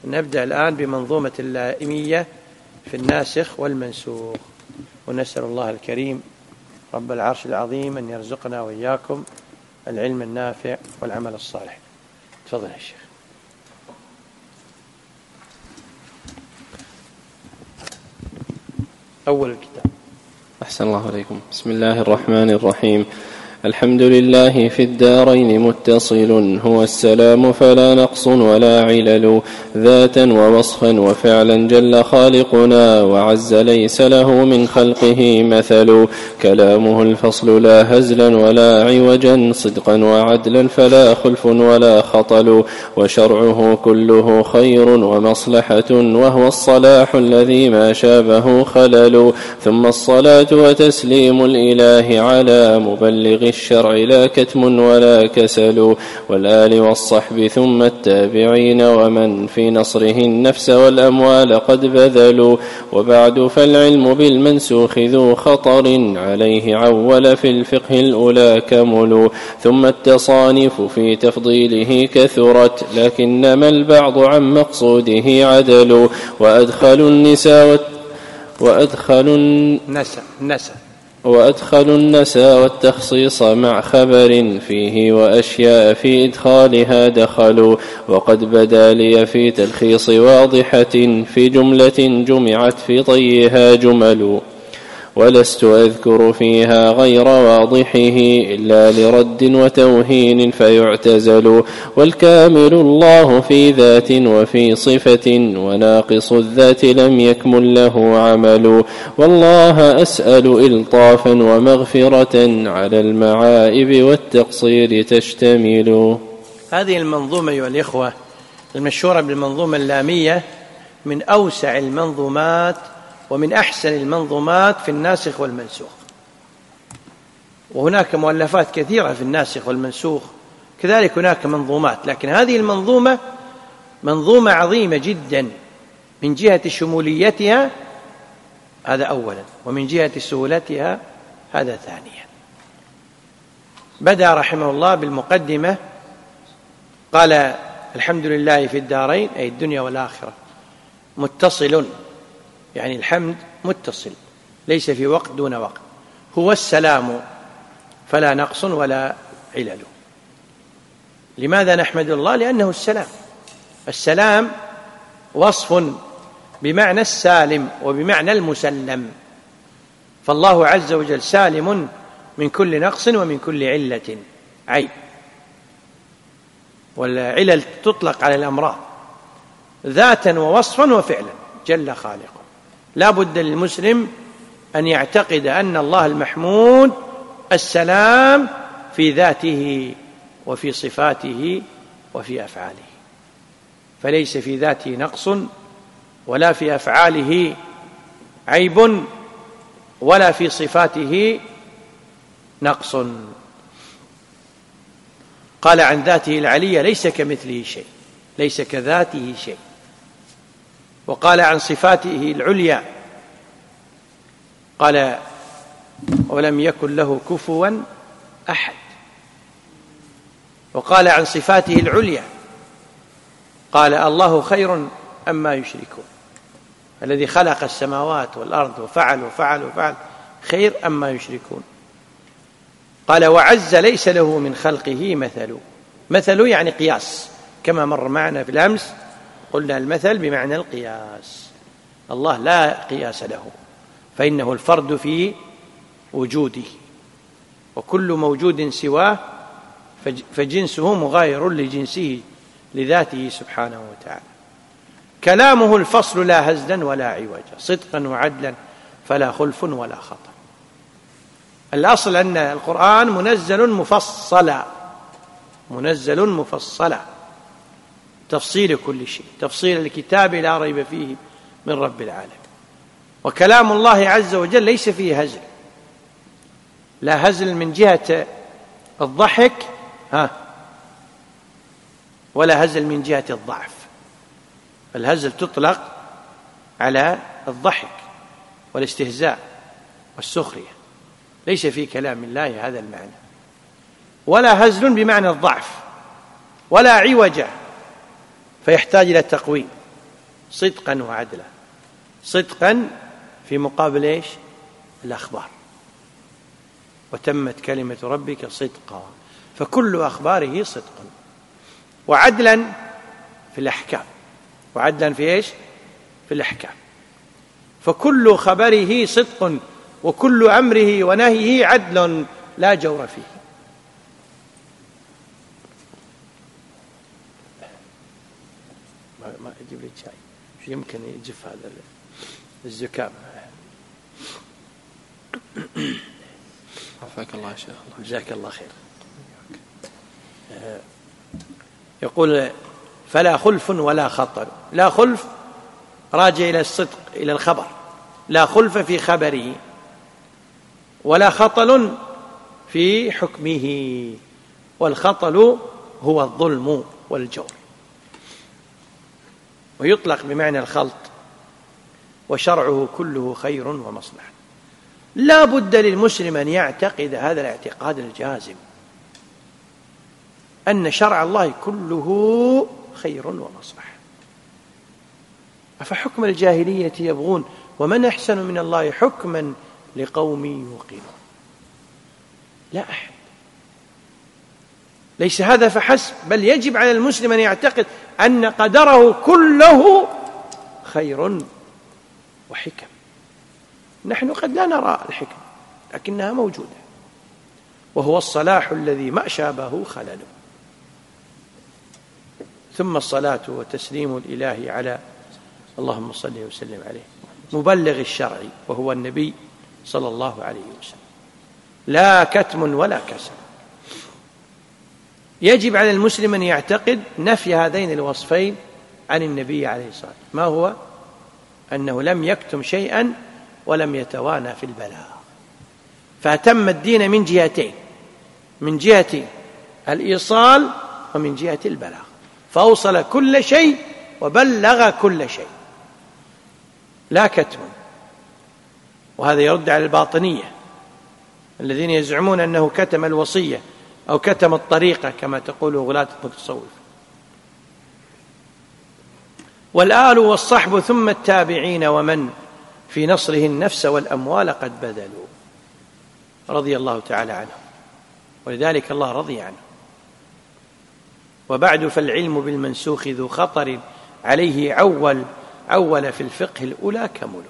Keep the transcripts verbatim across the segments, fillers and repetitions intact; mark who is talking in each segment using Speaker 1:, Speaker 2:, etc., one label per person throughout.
Speaker 1: نبدأ الآن بمنظومة اللائمية في الناسخ والمنسوخ، ونسأل الله الكريم رب العرش العظيم أن يرزقنا وإياكم العلم النافع والعمل الصالح. تفضل يا شيخ. أول الكتاب.
Speaker 2: أحسن الله عليكم. بسم الله الرحمن الرحيم. الحمد لله في الدارين متصل، هو السلام فلا نقص ولا علل، ذاتا ووصفا وفعلا جل خالقنا، وعز ليس له من خلقه مثل، كلامه الفصل لا هزلا ولا عوجا، صدقا وعدلا فلا خلف ولا خطل، وشرعه كله خير ومصلحة، وهو الصلاح الذي ما شابه خلل، ثم الصلاة وتسليم الإله على مبلغ الشرع لا كتم ولا كسل، والآل والصحب ثم التابعين ومن في نصره النفس والأموال قد بذلوا، وبعد فالعلم بالمنسوخ ذو خطر، عليه عول في الفقه الأولى كمل، ثم التصانيف في تفضيله كثرت، لكنما البعض عن مقصوده عدل، وأدخلوا النساء وأدخلوا
Speaker 1: النساء النساء
Speaker 2: وأدخلوا النساء والتخصيص مع خبر فيه، وأشياء في إدخالها دخلوا، وقد بدا لي في تلخيص واضحة، في جملة جمعت في طيها جمل، ولست أذكر فيها غير واضحه إلا لرد وتوهين فيعتزل، والكامل الله في ذات وفي صفة، وناقص الذات لم يكمل له عمل، والله أسأل إلطافا ومغفرة، على المعائب والتقصير تشتمل.
Speaker 1: هذه المنظومة أيها الإخوة المشهورة بالمنظومة اللامية من أوسع المنظومات ومن أحسن المنظومات في الناسخ والمنسوخ، وهناك مؤلفات كثيرة في الناسخ والمنسوخ، كذلك هناك منظومات، لكن هذه المنظومة منظومة عظيمة جدا من جهة شموليتها، هذا أولا، ومن جهة سهولتها هذا ثانيا. بدأ رحمه الله بالمقدمة، قال: الحمد لله في الدارين، أي الدنيا والآخرة، متصل، يعني الحمد متصل ليس في وقت دون وقت، هو السلام فلا نقص ولا علل. لماذا نحمد الله؟ لأنه السلام. السلام وصف بمعنى السالم وبمعنى المسلم، فالله عز وجل سالم من كل نقص ومن كل علة عيب، والعلل تطلق على الأمراض ذاتا ووصفا وفعلا جل خالقه. لا بد للمسلم أن يعتقد أن الله المحمود السلام في ذاته وفي صفاته وفي أفعاله، فليس في ذاته نقص ولا في أفعاله عيب ولا في صفاته نقص. قال عن ذاته العلية: ليس كمثله شيء، ليس كذاته شيء. وقال عن صفاته العليا، قال: ولم يكن له كفوا أحد. وقال عن صفاته العليا، قال: الله خير أما يشركون، الذي خلق السماوات والأرض وفعل وفعل وفعل خير أما يشركون. قال: وعز ليس له من خلقه مثل. مثل يعني قياس، كما مر معنا في الأمس، قلنا المثل بمعنى القياس. الله لا قياس له، فإنه الفرد في وجوده، وكل موجود سواه فجنسه مغاير لجنسه لذاته سبحانه وتعالى. كلامه الفصل لا هزلا ولا عوجا، صدقا وعدلا فلا خلف ولا خطأ. الأصل أن القرآن منزل مفصلا، منزل مفصلا، تفصيل كل شيء، تفصيل الكتاب لا ريب فيه من رب العالمين. وكلام الله عز وجل ليس فيه هزل، لا هزل من جهة الضحك ها ولا هزل من جهة الضعف. الهزل تطلق على الضحك والاستهزاء والسخرية، ليس في كلام الله هذا المعنى. ولا هزل بمعنى الضعف، ولا عوج فيحتاج إلى التقويم، صدقا وعدلا. صدقا في مقابل إيش؟ الأخبار. وتمت كلمة ربك صدقا، فكل أخباره صدق. وعدلا في الأحكام، وعدلا في إيش؟ في الأحكام. فكل خبره صدق، وكل أمره ونهيه عدل لا جور فيه. ما, ما أجيب لي شاي، شو يمكن يجف هذا الزكام.
Speaker 2: عافاك الله يا شيخ.
Speaker 1: جزاك الله خير. يقول فلا خلف ولا خطر. لا خلف راجع إلى الصدق، إلى الخبر، لا خلف في خبره، ولا خطل في حكمه. والخطل هو الظلم والجور، ويطلق بمعنى الخلط، وشرعه كله خير ومصلحة. لا بد للمسلم أن يعتقد هذا الاعتقاد الجازم، أن شرع الله كله خير ومصلحة. أفحكم الجاهلية يبغون ومن أحسن من الله حكما لقوم يوقنون. لا أحد. ليس هذا فحسب، بل يجب على المسلم أن يعتقد أن قدره كله خير وحكم. نحن قد لا نرى الحكم لكنها موجودة، وهو الصلاح الذي ما شابه خلل. ثم الصلاة وتسليم الإله على اللهم صل وسلم عليه مبلغ الشرع، وهو النبي صلى الله عليه وسلم، لا كتم ولا كسل. يجب على المسلم أن يعتقد نفي هذين الوصفين عن النبي عليه الصلاة والسلام. ما هو؟ أنه لم يكتم شيئا ولم يتوانى في البلاغ، فأتم الدين من جهتين، من جهة الإيصال ومن جهة البلاغ، فأوصل كل شيء وبلغ كل شيء، لا كتم. وهذا يرد على الباطنية الذين يزعمون أنه كتم الوصية أو كتم الطريقة كما تقول غلاة المتصوف. والآل والصحب ثم التابعين ومن في نصره النفس والأموال قد بذلوا، رضي الله تعالى عنه، ولذلك الله رضي عنه. وبعد فالعلم بالمنسوخ ذو خطر عليه عول عول في الفقه الأولى كمل.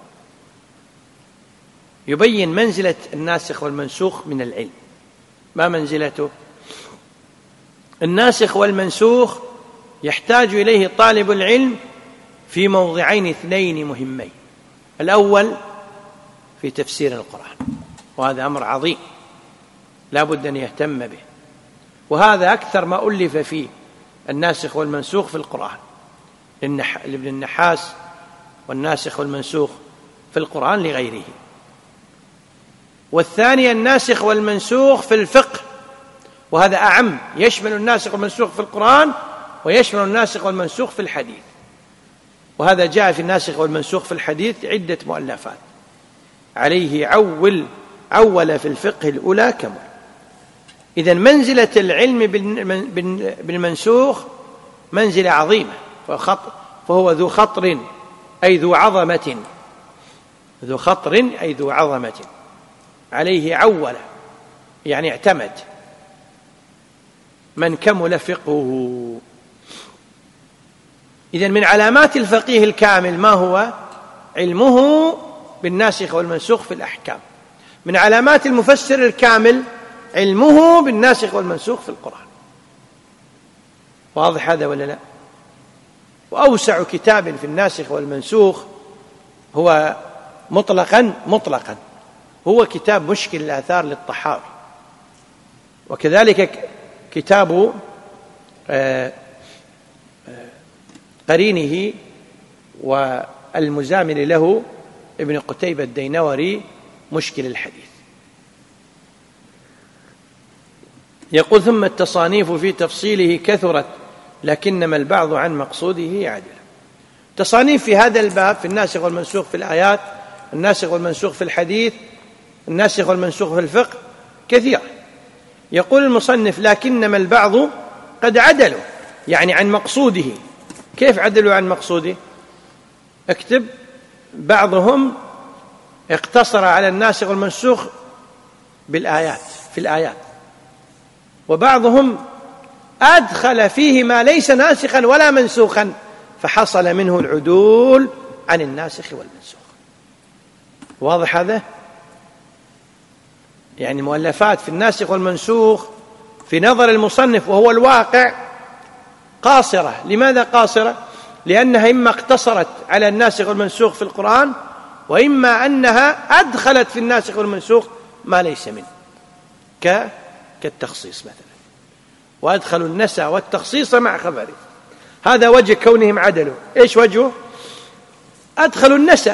Speaker 1: يبين منزلة الناسخ والمنسوخ من العلم. ما منزلته؟ الناسخ والمنسوخ يحتاج إليه طالب العلم في موضعين اثنين مهمين. الأول في تفسير القرآن، وهذا أمر عظيم لا بد أن يهتم به، وهذا أكثر ما ألف فيه الناسخ والمنسوخ في القرآن، لابن النحاس والناسخ والمنسوخ في القرآن لغيره. والثاني الناسخ والمنسوخ في الفقه، وهذا أعم، يشمل الناسخ والمنسوخ في القرآن ويشمل الناسخ والمنسوخ في الحديث. وهذا جاء في الناسخ والمنسوخ في الحديث عدة مؤلفات. عليه عول عول في الفقه الأولى كمل. إذن منزلة العلم بالمنسوخ منزلة عظيمة، فهو ذو خطر أي ذو عظمة، ذو خطر أي ذو عظمة. عليه عول يعني اعتمد، من كمل فقهه. إذن من علامات الفقيه الكامل ما هو؟ علمه بالناسخ والمنسوخ في الأحكام. من علامات المفسر الكامل علمه بالناسخ والمنسوخ في القرآن. واضح هذا ولا لا؟ وأوسع كتاب في الناسخ والمنسوخ هو مطلقا مطلقا هو كتاب مشكل الآثار للطحاوي، وكذلك كتاب قرينه والمزامل له ابن قتيبة الدينوري مشكل الحديث. يقول ثم التصانيف في تفصيله كثرت لكنما البعض عن مقصوده عدل. تصانيف في هذا الباب في الناسخ والمنسوخ في الآيات، الناسخ والمنسوخ في الحديث، الناسخ والمنسوخ في الفقه كثيرة. يقول المصنف لكنما البعض قد عدلوا، يعني عن مقصوده. كيف عدلوا عن مقصوده؟ اكتب بعضهم اقتصر على الناسخ والمنسوخ بالآيات في الآيات، وبعضهم أدخل فيه ما ليس ناسخا ولا منسوخا فحصل منه العدول عن الناسخ والمنسوخ. واضح هذا؟ يعني مؤلفات في الناسخ والمنسوخ في نظر المصنف وهو الواقع قاصرة. لماذا قاصرة؟ لأنها إما اقتصرت على الناسخ والمنسوخ في القرآن، وإما أنها أدخلت في الناسخ والمنسوخ ما ليس منه ك... كالتخصيص مثلا، وأدخلوا النسى والتخصيص مع خبره. هذا وجه كونهم عدلوا. إيش وجهه؟ أدخلوا النسى.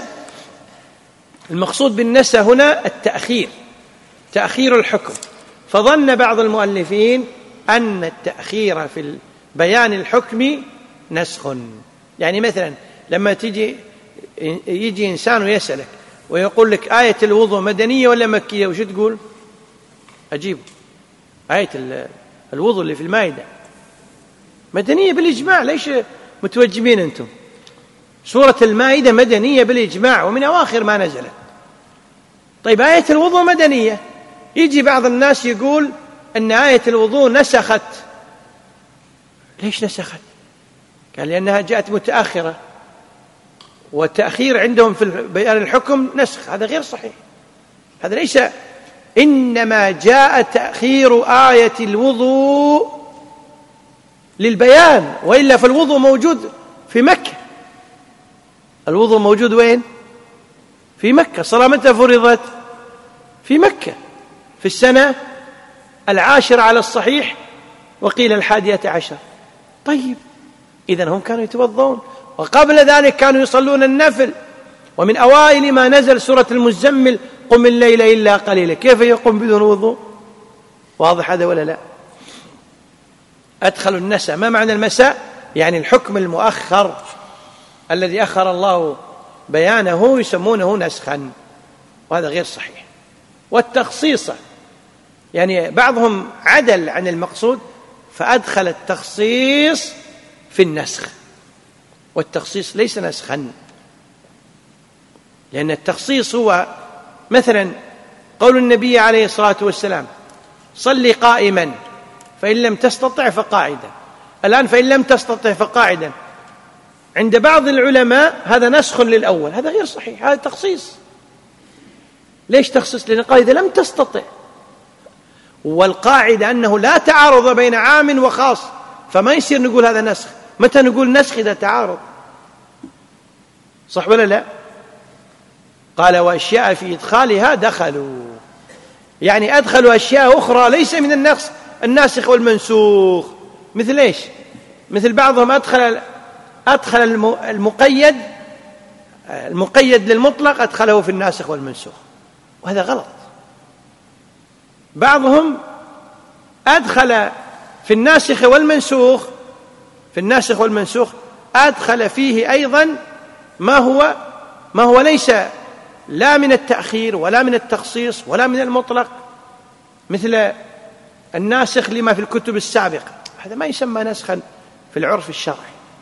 Speaker 1: المقصود بالنسى هنا التأخير، تأخير الحكم. فظن بعض المؤلفين أن التأخير في بيان الحكم نسخ. يعني مثلا لما تيجي يجي إنسان ويسألك ويقول لك آية الوضوء مدنية ولا مكية، وش تقول؟ أجيب آية الوضوء اللي في المائدة مدنية بالإجماع، ليش متوجبين أنتم؟ سورة المائدة مدنية بالإجماع ومن أواخر ما نزلت. طيب آية الوضوء مدنية، يجي بعض الناس يقول أن آية الوضوء نسخت. ليش نسخت؟ قال لأنها جاءت متأخرة، والتأخير عندهم في بيان الحكم نسخ. هذا غير صحيح، هذا ليس. إنما جاء تأخير آية الوضوء للبيان، وإلا فالوضوء موجود في مكة. الوضوء موجود وين؟ في مكة. الصلاة متى فرضت؟ في مكة في السنة العاشرة على الصحيح، وقيل الحادية عشر. طيب إذن هم كانوا يتوضون، وقبل ذلك كانوا يصلون النفل. ومن أوائل ما نزل سورة المزمل قم الليل إلا قليلا. كيف يقوم بدون وضوء؟ واضح هذا ولا لا؟ أدخلوا النسى. ما معنى المساء؟ يعني الحكم المؤخر الذي أخر الله بيانه يسمونه نسخا، وهذا غير صحيح. والتخصيص يعني بعضهم عدل عن المقصود فأدخل التخصيص في النسخ، والتخصيص ليس نسخا، لأن التخصيص هو مثلا قول النبي عليه الصلاة والسلام صل قائما فإن لم تستطع فقاعدا. الآن فإن لم تستطع فقاعدا عند بعض العلماء هذا نسخ للأول، هذا غير صحيح، هذا تخصيص. ليش تخصيص؟ لأن القاعدة لم تستطع، والقاعدة أنه لا تعارض بين عام وخاص، فما يصير نقول هذا نسخ. متى نقول نسخ؟ إذا تعارض. صح ولا لا؟ قال وأشياء في إدخالها دخلوا، يعني أدخلوا أشياء أخرى ليس من النسخ الناسخ والمنسوخ. مثل إيش؟ مثل بعضهم أدخل أدخل المقيد المقيد للمطلق أدخله في الناسخ والمنسوخ، وهذا غلط. بعضهم أدخل في الناسخ والمنسوخ في الناسخ والمنسوخ أدخل فيه أيضا ما هو ما هو ليس لا من التأخير ولا من التخصيص ولا من المطلق، مثل الناسخ لما في الكتب السابقة، هذا ما يسمى نسخا في العرف الشرعي.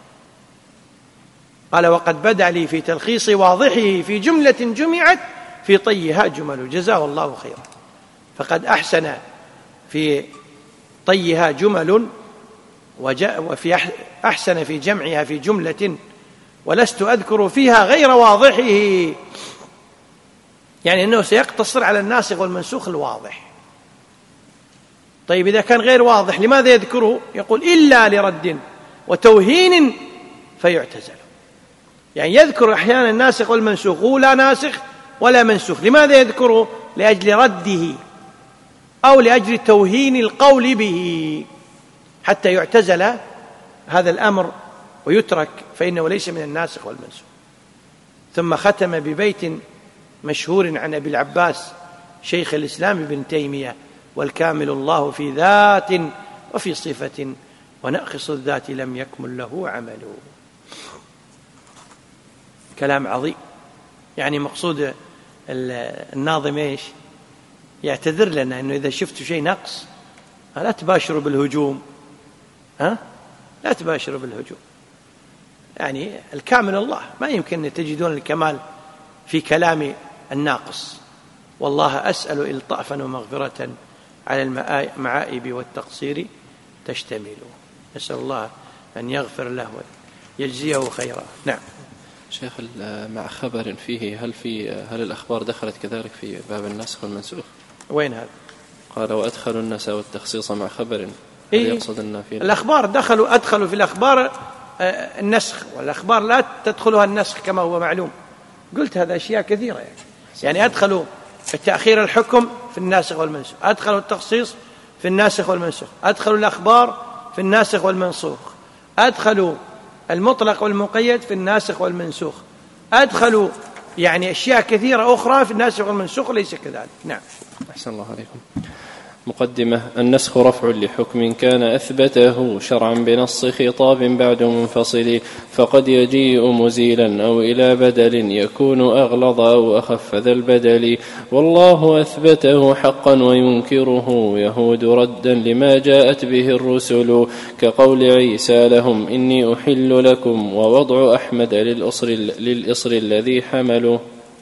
Speaker 1: قال وقد بدأ لي في تلخيص واضحه في جملة جمعت في طيها جمل، جزاه الله خيرا. فقد أحسن في طيها جمل وفي أحسن في جمعها في جملة ولست أذكر فيها غير واضحه، يعني أنه سيقتصر على الناسخ والمنسوخ الواضح. طيب إذا كان غير واضح لماذا يذكره؟ يقول إلا لرد وتوهين فيعتزل، يعني يذكر أحيانا الناسخ والمنسوخ هو لا ناسخ ولا منسوخ. لماذا يذكره؟ لأجل رده أو لأجل توهين القول به، حتى يعتزل هذا الأمر ويترك، فإنه ليس من الناسخ والمنسوخ. ثم ختم ببيت مشهور عن أبي العباس شيخ الإسلام ابن تيمية: والكامل الله في ذات وفي صفة، وناقص الذات لم يكمل له عمل. كلام عظيم. يعني مقصود الناظم إيش؟ يعتذر لنا أنه إذا شفتوا شيء نقص لا تباشروا بالهجوم، ها؟ لا تباشروا بالهجوم، يعني الكامل الله، ما يمكن أن تجدون الكمال في كلام الناقص. والله أسأل إلطافا ومغفرة على المعائب والتقصير تشتمل. نسأل الله أن يغفر له ويجزيه خيرا. نعم.
Speaker 2: شيخ، مع خبر فيه، هل في هل الأخبار دخلت كذلك في باب النسخ والمنسوخ؟
Speaker 1: وين هذا؟
Speaker 2: قال وأدخلوا النسخ والتخصيص مع خبر، هل
Speaker 1: إيه؟
Speaker 2: يقصد أن في
Speaker 1: الأخبار دخلوا أدخلوا في الأخبار النسخ، والأخبار لا تدخلها النسخ كما هو معلوم. قلت هذا أشياء كثيرة يعني, يعني أدخلوا تأخير الحكم في الناسخ والمنسوخ، أدخلوا التخصيص في الناسخ والمنسوخ، أدخلوا الأخبار في الناسخ والمنسوخ، أدخلوا المطلق والمقيد في الناسخ والمنسوخ، أدخلوا يعني أشياء كثيرة أخرى في الناسخ والمنسوخ ليس كذلك. نعم.
Speaker 2: أحسن الله عليكم. مقدمة. النسخ رفع لحكم كان أثبته شرعا بنص خطاب بعد منفصل، فقد يجيء مزيلا أو إلى بدل يكون أغلظ أو أخف ذا البدل، والله أثبته حقا وينكره يهود ردا لما جاءت به الرسل، كقول عيسى لهم إني أحل لكم، ووضع أحمد للإصر, للإصر الذي حمله.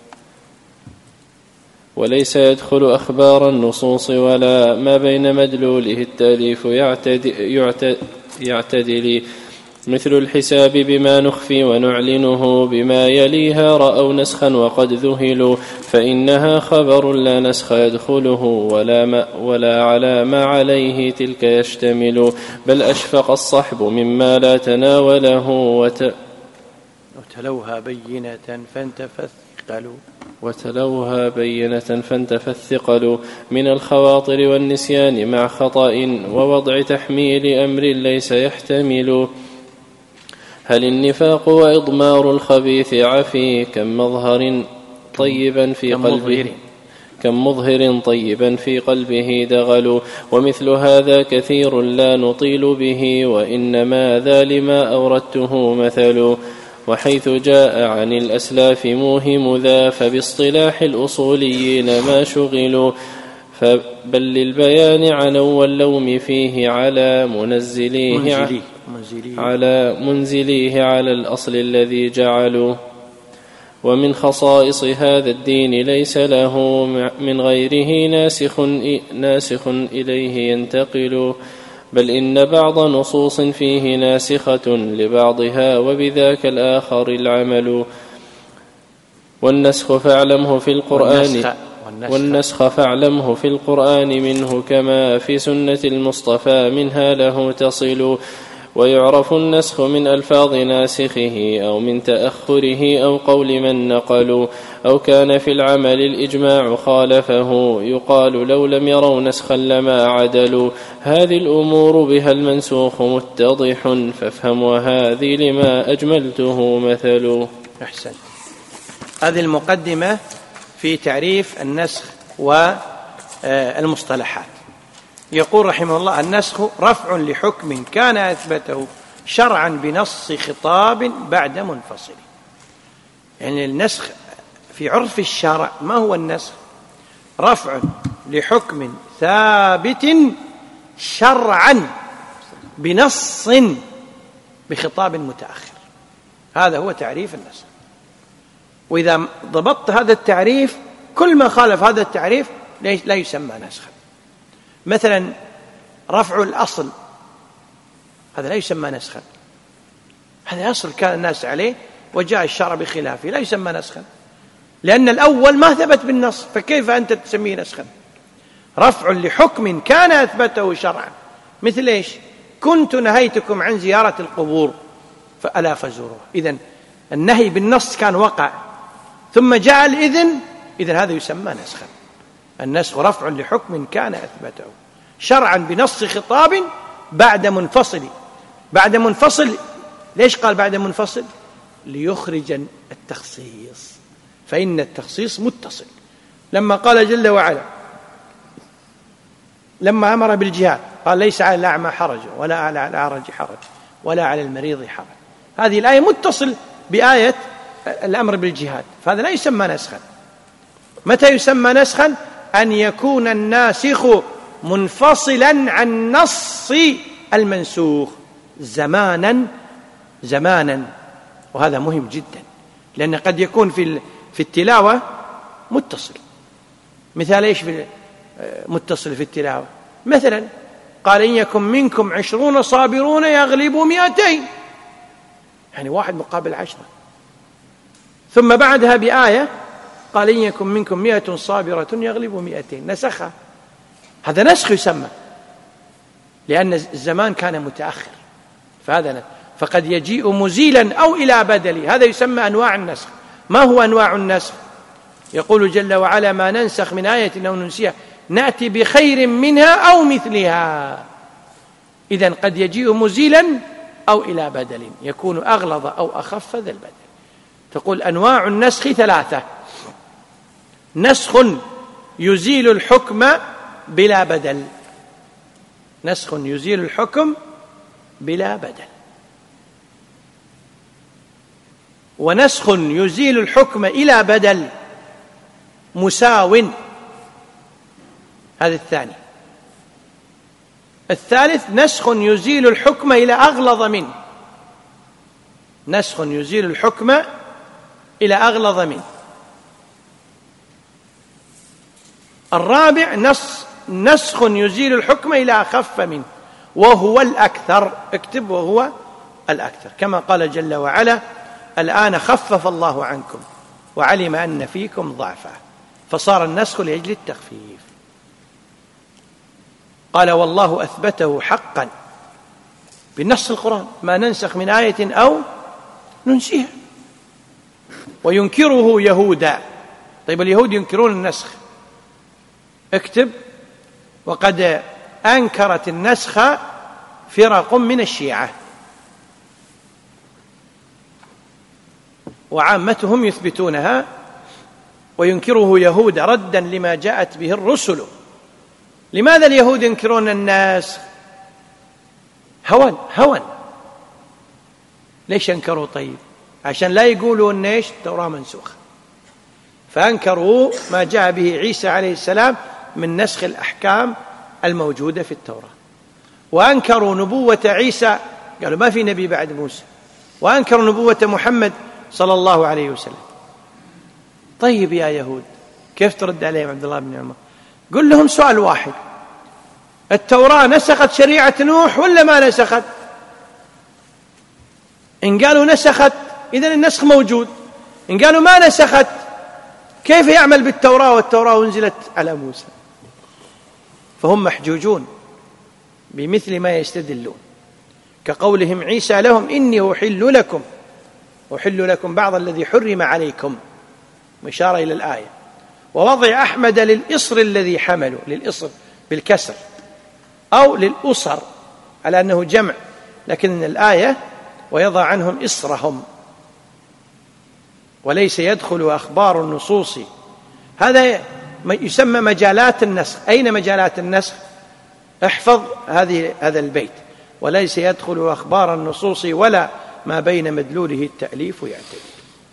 Speaker 2: وليس يدخل أخبار النصوص ولا ما بين مدلوله التأليف يعتدل, يعتدل مثل الحساب بما نخفي ونعلنه بما يليها رأوا نسخا وقد ذهلوا، فإنها خبر لا نسخ يدخله ولا, ما ولا على ما عليه تلك يشتمل، بل أشفق الصحب مما لا تناوله وت...
Speaker 1: وتلوها بينة فانتفى الثقل
Speaker 2: وتلوها بينة فانتفى الثقل من الخواطر والنسيان مع خطأ ووضع تحميل أمر ليس يحتمل. هل النفاق وإضمار الخبيث عفي كم مظهر طيبا في قلبه كم مظهر طيبا في قلبه دغل، ومثل هذا كثير لا نطيل به، وإنما ذا لما أوردته مثل، وحيث جاء عن الأسلاف موهم ذا فباصطلاح الأصوليين ما شغلوا، بل للبيان عنوا واللوم فيه على منزليه
Speaker 1: منزليه, منزليه
Speaker 2: على منزليه على الأصل الذي جعلوا. ومن خصائص هذا الدين ليس له من غيره ناسخ, ناسخ إليه ينتقل، بل إن بعض نصوص فيه ناسخة لبعضها وبذاك الآخر العمل. والنسخ فاعلمه في القرآن والنسخ فاعلمه في القرآن منه كما في سنة المصطفى منها له تصل، ويعرف النسخ من ألفاظ ناسخه أو من تأخره أو قول من نقلوا، أو كان في العمل الإجماع خالفه يقال لو لم يروا نسخا لما عدلوا. هذه الأمور بها المنسوخ متضح فافهم، وهذه لما أجملته مثل.
Speaker 1: أحسن. هذه المقدمة في تعريف النسخ والمصطلحات. يقول رحمه الله: النسخ رفع لحكم كان أثبته شرعا بنص خطاب بعد منفصل. يعني النسخ في عرف الشرع ما هو النسخ؟ رفع لحكم ثابت شرعا بنص بخطاب متأخر، هذا هو تعريف النسخ. وإذا ضبطت هذا التعريف كل ما خالف هذا التعريف لا يسمى نسخا. مثلا رفع الأصل هذا لا يسمى نسخا، هذا أصل كان الناس عليه وجاء الشرع بخلافه، لا يسمى نسخا لأن الأول ما ثبت بالنص، فكيف أنت تسميه نسخا؟ رفع لحكم كان أثبته شرعا، مثل إيش؟ كنت نهيتكم عن زيارة القبور فألا فزوروها. إذن النهي بالنص كان وقع ثم جاء الإذن، إذن هذا يسمى نسخا. النسخ رفع لحكم كان أثبته شرعا بنص خطاب بعد منفصل. بعد منفصل ليش قال بعد منفصل؟ ليخرج التخصيص، فإن التخصيص متصل. لما قال جل وعلا لما أمر بالجهاد قال: ليس على الأعمى حرج ولا على الأعرج حرج ولا على المريض حرج. هذه الآية متصل بآية الأمر بالجهاد، فهذا لا يسمى نسخا. متى يسمى نسخا؟ أن يكون الناسخ منفصلا عن نص المنسوخ زمانا زمانا وهذا مهم جدا، لأن قد يكون في في التلاوة متصل. مثال إيش في متصل في التلاوة؟ مثلا قال إن يكن منكم عشرون صابرون يغلبوا مئتين، يعني واحد مقابل عشرة. ثم بعدها بآية قال إن يكن منكم مئة صابرة يغلبوا مئتين، نسخها. هذا نسخ يسمى، لأن الزمان كان متأخر، فهذا فقد يجيء مزيلا أو إلى بدل، هذا يسمى أنواع النسخ. ما هو أنواع النسخ؟ يقول جل وعلا ما ننسخ من آية أو ننسيها نأتي بخير منها أو مثلها. إذن قد يجيء مزيلا أو إلى بدل، يكون أغلظ أو أخف ذا البدل. تقول أنواع النسخ ثلاثة: نسخ يزيل الحكم بلا بدل، نسخ يزيل الحكم بلا بدل، ونسخ يزيل الحكم إلى بدل مساو، هذا الثاني. الثالث نسخ يزيل الحكم إلى أغلظ منه، نسخ يزيل الحكم إلى أغلظ منه. الرابع نص نسخ يزيل الحكم إلى أخف منه، وهو الأكثر. اكتب وهو الأكثر، كما قال جل وعلا الآن خفف الله عنكم وعلم أن فيكم ضعفا، فصار النسخ لأجل التخفيف. قال والله أثبته حقا بالنص القرآن ما ننسخ من آية أو ننسيها. وينكره يهودا. طيب اليهود ينكرون النسخ، اكتب وقد أنكرت النسخ فرق من الشيعة وعامتهم يثبتونها، وينكره يهود ردا لما جاءت به الرسل. لماذا اليهود ينكرون النسخ؟ هوى هوى. ليش انكروا؟ طيب عشان لا يقولوا ان ايش التوراة منسوخة، فانكروا ما جاء به عيسى عليه السلام من نسخ الأحكام الموجودة في التوراة، وأنكروا نبوة عيسى، قالوا ما في نبي بعد موسى، وأنكروا نبوة محمد صلى الله عليه وسلم. طيب يا يهود كيف ترد عليهم عبد الله بن عمر؟ قل لهم سؤال واحد: التوراة نسخت شريعة نوح ولا ما نسخت؟ إن قالوا نسخت إذن النسخ موجود، إن قالوا ما نسخت كيف يعمل بالتوراة والتوراة أنزلت على موسى؟ فهم محجوجون بمثل ما يستدلون، كقولهم عيسى لهم إني أحل لكم أحل لكم بعض الذي حرم عليكم، مشارة إلى الآية. ووضع أحمد للإصر الذي حملوا، للإصر بالكسر أو للأصر على أنه جمع، لكن الآية ويضع عنهم إصرهم، وليس يدخل أخبار النصوص. هذا يسمى مجالات النسخ. أين مجالات النسخ؟ احفظ هذه هذا البيت: وليس يدخل أخبار النصوص ولا ما بين مدلوله التأليف يعتدل.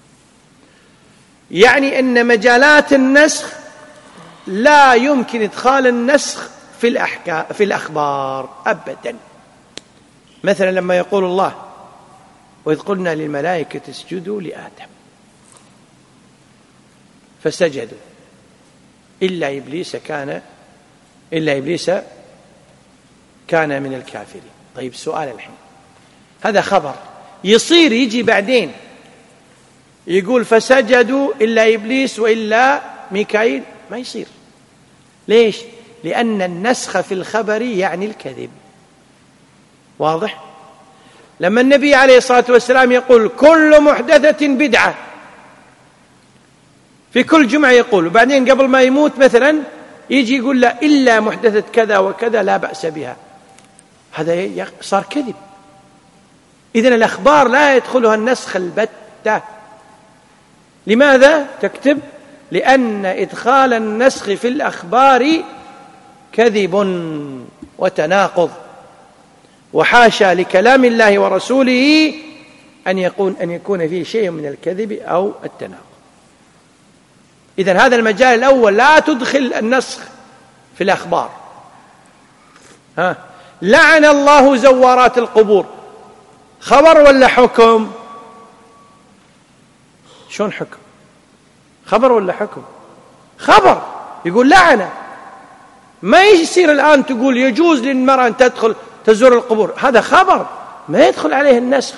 Speaker 1: يعني أن مجالات النسخ لا يمكن إدخال النسخ في الأحكام في الأخبار أبدا. مثلا لما يقول الله وإذ قلنا للملائكة اسجدوا لآدم فسجدوا إلا إبليس كان إلا إبليس كان من الكافرين. طيب سؤال الحين، هذا خبر يصير يجي بعدين يقول فسجدوا إلا إبليس وإلا ميكائيل؟ ما يصير. ليش؟ لأن النسخ في الخبر يعني الكذب. واضح؟ لما النبي عليه الصلاة والسلام يقول كل محدثة بدعة في كل جمعة يقول، وبعدين قبل ما يموت مثلا يجي يقول لا إلا محدثة كذا وكذا لا بأس بها، هذا صار كذب. إذن الأخبار لا يدخلها النسخ البتة. لماذا؟ تكتب لأن إدخال النسخ في الأخبار كذب وتناقض، وحاشا لكلام الله ورسوله أن يكون أن يكون فيه شيء من الكذب أو التناقض. إذن هذا المجال الأول لا تدخل النسخ في الأخبار. ها لعن الله زوارات القبور، خبر ولا حكم؟ شلون حكم؟ خبر ولا حكم؟ خبر، يقول لعنة. ما يصير الآن تقول يجوز للمرأة أن تدخل تزور القبور، هذا خبر ما يدخل عليه النسخ.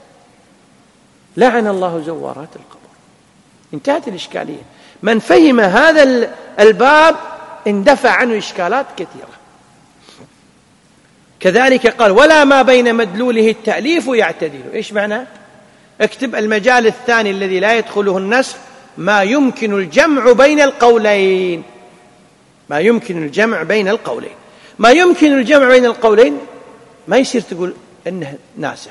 Speaker 1: لعن الله زوارات القبور. انتهت الإشكالية. من فهم هذا الباب اندفع عنه إشكالات كثيرة. كذلك قال ولا ما بين مدلوله التأليف يعتدل. إيش معنى؟ اكتب المجال الثاني الذي لا يدخله النسخ، ما يمكن الجمع بين القولين. ما يمكن الجمع بين القولين. ما يمكن الجمع بين القولين ما يصير تقول إنه ناسخ.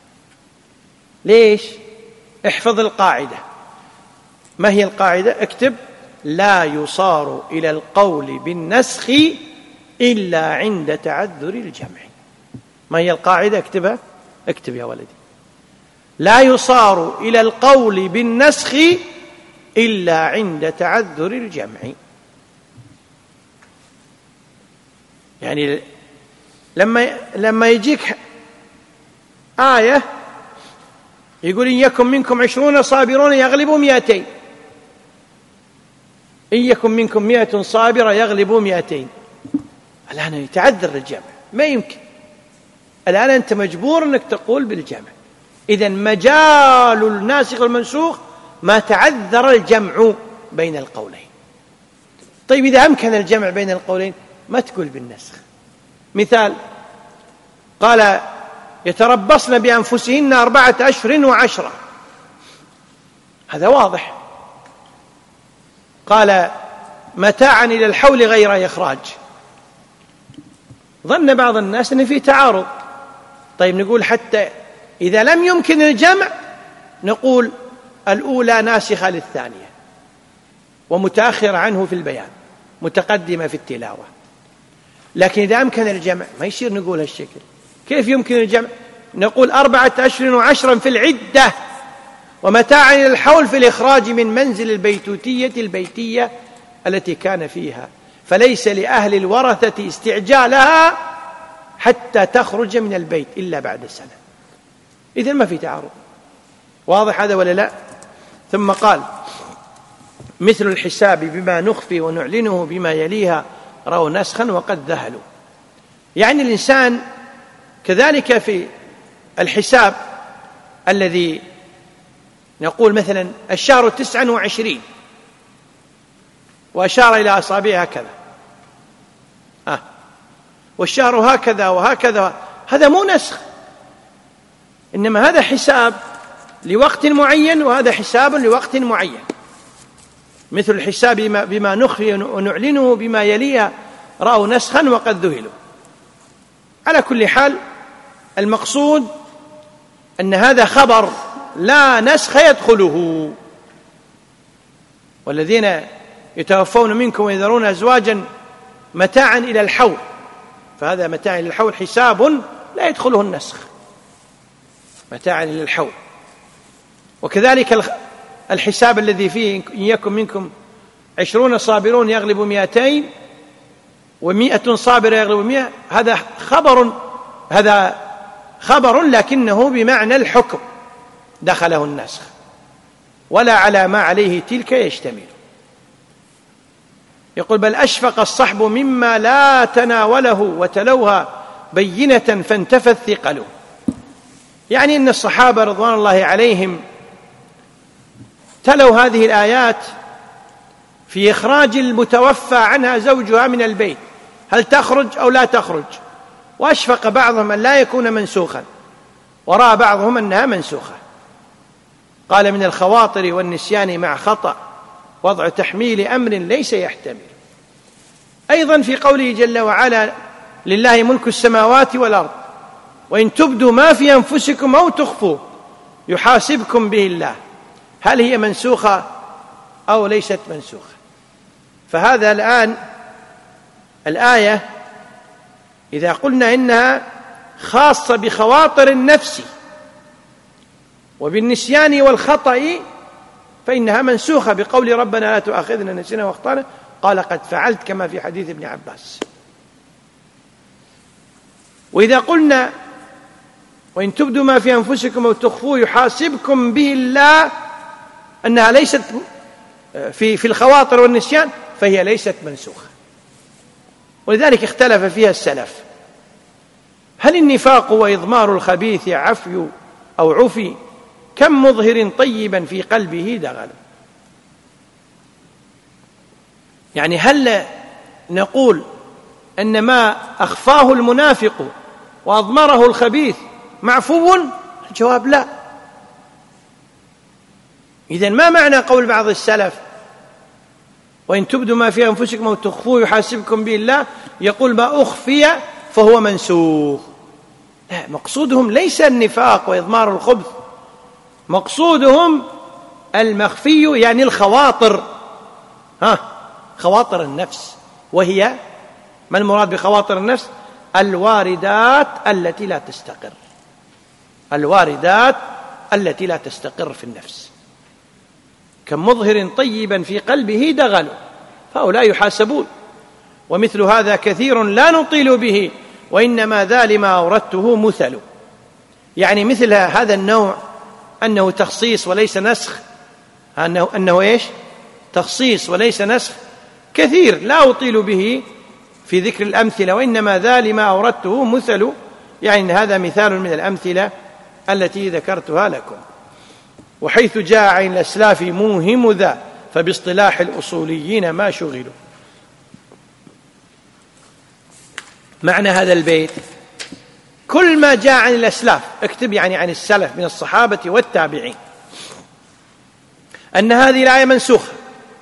Speaker 1: ليش؟ احفظ القاعدة. ما هي القاعدة؟ اكتب لا يصار إلى القول بالنسخ إلا عند تعذر الجمع. ما هي القاعدة؟ اكتبها. اكتب يا ولدي. لا يصار إلى القول بالنسخ إلا عند تعذر الجمع. يعني لما لما يجيك آية يقول إن يكن منكم عشرون صابرون يغلبوا مئتين، إن يكن منكم مئة صابرة يغلبوا مئتين، الآن يتعذر الجمع، ما يمكن. الآن أنت مجبور أنك تقول بالجمع. إذن مجال الناسخ والمنسوخ ما تعذر الجمع بين القولين. طيب إذا أمكن الجمع بين القولين ما تقول بالنسخ. مثال، قال يتربصن بأنفسهن أربعة أشهر وعشرة، هذا واضح. قال متاعا إلى الحول غير إخراج، ظن بعض الناس أن في تعارض. طيب نقول حتى إذا لم يمكن الجمع نقول الأولى ناسخة للثانية ومتأخرة عنه في البيان، متقدمة في التلاوة. لكن إذا أمكن الجمع ما يصير نقول هالشكل. كيف يمكن الجمع؟ نقول أربعة أشهر وعشرا في العدة ومتاعا إلى الحول في الإخراج من منزل البيتوتية البيتية التي كان فيها، فليس لأهل الورثة استعجالها حتى تخرج من البيت إلا بعد سنة. إذن ما في تعارض. واضح هذا ولا لا؟ ثم قال مثل الحساب بما نخفي ونعلنه بما يليها رأوا نسخا وقد ذهلوا. يعني الإنسان كذلك في الحساب الذي نقول مثلا الشهر تسعا وعشرين وأشار إلى أصابعه هكذا، آه. والشهر هكذا وهكذا، هذا مو نسخ، إنما هذا حساب لوقت معين وهذا حساب لوقت معين. مثل الحساب بما نخفي ونعلنه بما يليها رأوا نسخا وقد ذهلوا. على كل حال المقصود أن هذا خبر لا نسخ يدخله. والذين يتوفون منكم ويذرون أزواجا متاعا إلى الحول، فهذا متاعا إلى الحول حساب لا يدخله النسخ، متاعا إلى الحول. وكذلك الحساب الذي فيه إن يكن منكم عشرون صابرون يغلب مئتين ومئة صابر يغلب مئة، هذا خبر هذا خبر لكنه بمعنى الحكم دخله النسخ، ولا على ما عليه تلك يشتمل. يقول بل أشفق الصحب مما لا تناوله وتلوها بينة فانتفت ثقله. يعني أن الصحابة رضوان الله عليهم تلوا هذه الآيات في إخراج المتوفى عنها زوجها من البيت، هل تخرج أو لا تخرج، وأشفق بعضهم أن لا يكون منسوخا، ورأى بعضهم أنها منسوخة. قال من الخواطر والنسيان مع خطأ وضع تحميل أمر ليس يحتمل. أيضا في قوله جل وعلا لله ملك السماوات والأرض وإن تبدوا ما في أنفسكم أو تخفوه يحاسبكم به الله، هل هي منسوخة أو ليست منسوخة؟ فهذا الآن الآية إذا قلنا إنها خاصة بخواطر النفس وبالنسيان والخطأ فإنها منسوخة بقول ربنا لا تؤاخذنا نسينا واخطأنا قال قد فعلت، كما في حديث ابن عباس. وإذا قلنا وإن تبدوا ما في أنفسكم أو تخفوه يحاسبكم به الله، أنها ليست في في الخواطر والنسيان فهي ليست منسوخة. ولذلك اختلف فيها السلف: هل النفاق وإضمار الخبيث عفي أو عفي؟ كم مظهر طيبا في قلبه دغل. يعني هل نقول أن ما أخفاه المنافق وأضمره الخبيث معفو؟ الجواب لا. إذن ما معنى قول بعض السلف: وإن تبدوا ما في أنفسكم أو تخفوه يحاسبكم به الله، يقول ما أخفي فهو منسوخ؟ لا، مقصودهم ليس النفاق وإضمار الخبث، مقصودهم المخفي، يعني الخواطر، ها خواطر النفس. وهي ما المراد بخواطر النفس؟ الواردات التي لا تستقر، الواردات التي لا تستقر في النفس. كم مظهر طيبا في قلبه دغل، فهؤلاء يحاسبون. ومثل هذا كثير لا نطيل به، وإنما ذا لما أوردته مثل. يعني مثل هذا النوع أنه تخصيص وليس نسخ، أنه, أنه إيش؟ تخصيص وليس نسخ، كثير لا أطيل به في ذكر الأمثلة، وإنما ذا لما أوردته مثل، يعني هذا مثال من الأمثلة التي ذكرتها لكم. وحيث جاء عن الأسلاف موهم ذا، فباصطلاح الأصوليين ما شغلوا. معنى هذا البيت: كل ما جاء عن الأسلاف، اكتب يعني عن السلف من الصحابة والتابعين، أن هذه الآية منسوخة،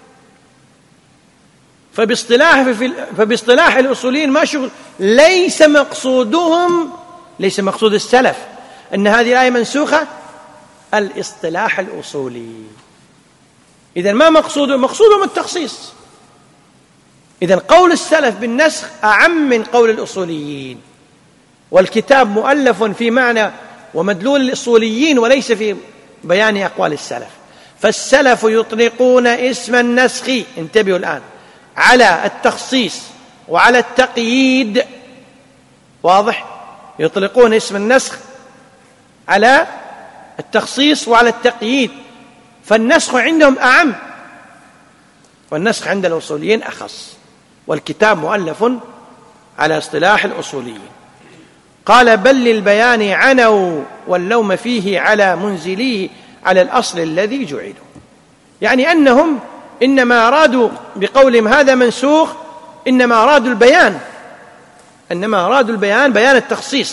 Speaker 1: فباصطلاح, فباصطلاح الأصوليين ما شغل. ليس مقصودهم، ليس مقصود السلف أن هذه الآية منسوخة، الاصطلاح الأصولي. إذن ما مقصودهم؟ مقصودهم التخصيص. إذن قول السلف بالنسخ أعم من قول الأصوليين، والكتاب مؤلف في معنى ومدلول الأصوليين وليس في بيان أقوال السلف. فالسلف يطلقون اسم النسخ، انتبهوا الآن، على التخصيص وعلى التقييد. واضح؟ يطلقون اسم النسخ على التخصيص وعلى التقييد، فالنسخ عندهم أعم، والنسخ عند الأصوليين أخص، والكتاب مؤلف على اصطلاح الأصوليين. قال: بل للبيان عنوا واللوم فيه على منزليه على الأصل الذي جعلوا. يعني أنهم إنما أرادوا بقولهم هذا منسوخ، إنما أرادوا البيان، إنما أرادوا البيان بيان التخصيص،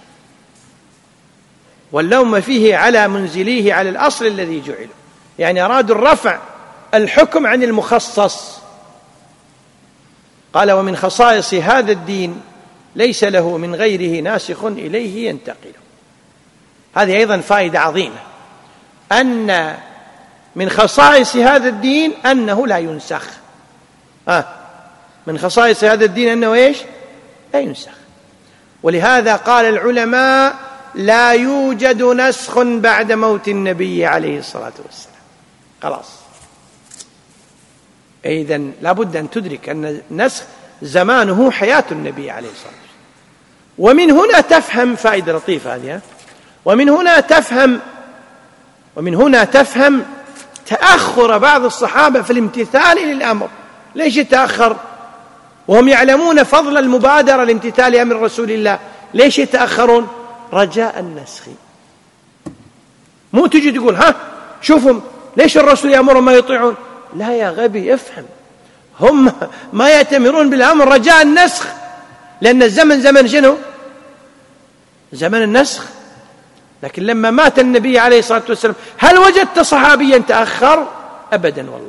Speaker 1: واللوم فيه على منزليه على الأصل الذي جعلوا، يعني أرادوا الرفع الحكم عن المخصص. قال: ومن خصائص هذا الدين ليس له من غيره ناسخ إليه ينتقل. هذه أيضا فائدة عظيمة، أن من خصائص هذا الدين أنه لا ينسخ. آه من خصائص هذا الدين أنه إيش؟ لا ينسخ. ولهذا قال العلماء: لا يوجد نسخ بعد موت النبي عليه الصلاة والسلام. خلاص. إذن لابد أن تدرك أن النسخ زمانه حياة النبي عليه الصلاة والسلام. ومن هنا تفهم فائدة لطيفة هذه، ومن هنا تفهم ومن هنا تفهم تأخر بعض الصحابة في الامتثال للأمر. ليش يتأخر وهم يعلمون فضل المبادرة لامتثال أمر رسول الله؟ ليش يتأخرون؟ رجاء النسخ. مو تجي تقول ها شوفهم ليش الرسول يأمرهم ما يطيعون. لا يا غبي، افهم، هم ما يأتمرون بالأمر رجاء النسخ، لأن الزمن زمن شنو؟ زمن النسخ. لكن لما مات النبي عليه الصلاة والسلام هل وجدت صحابيا تأخر؟ أبدا والله.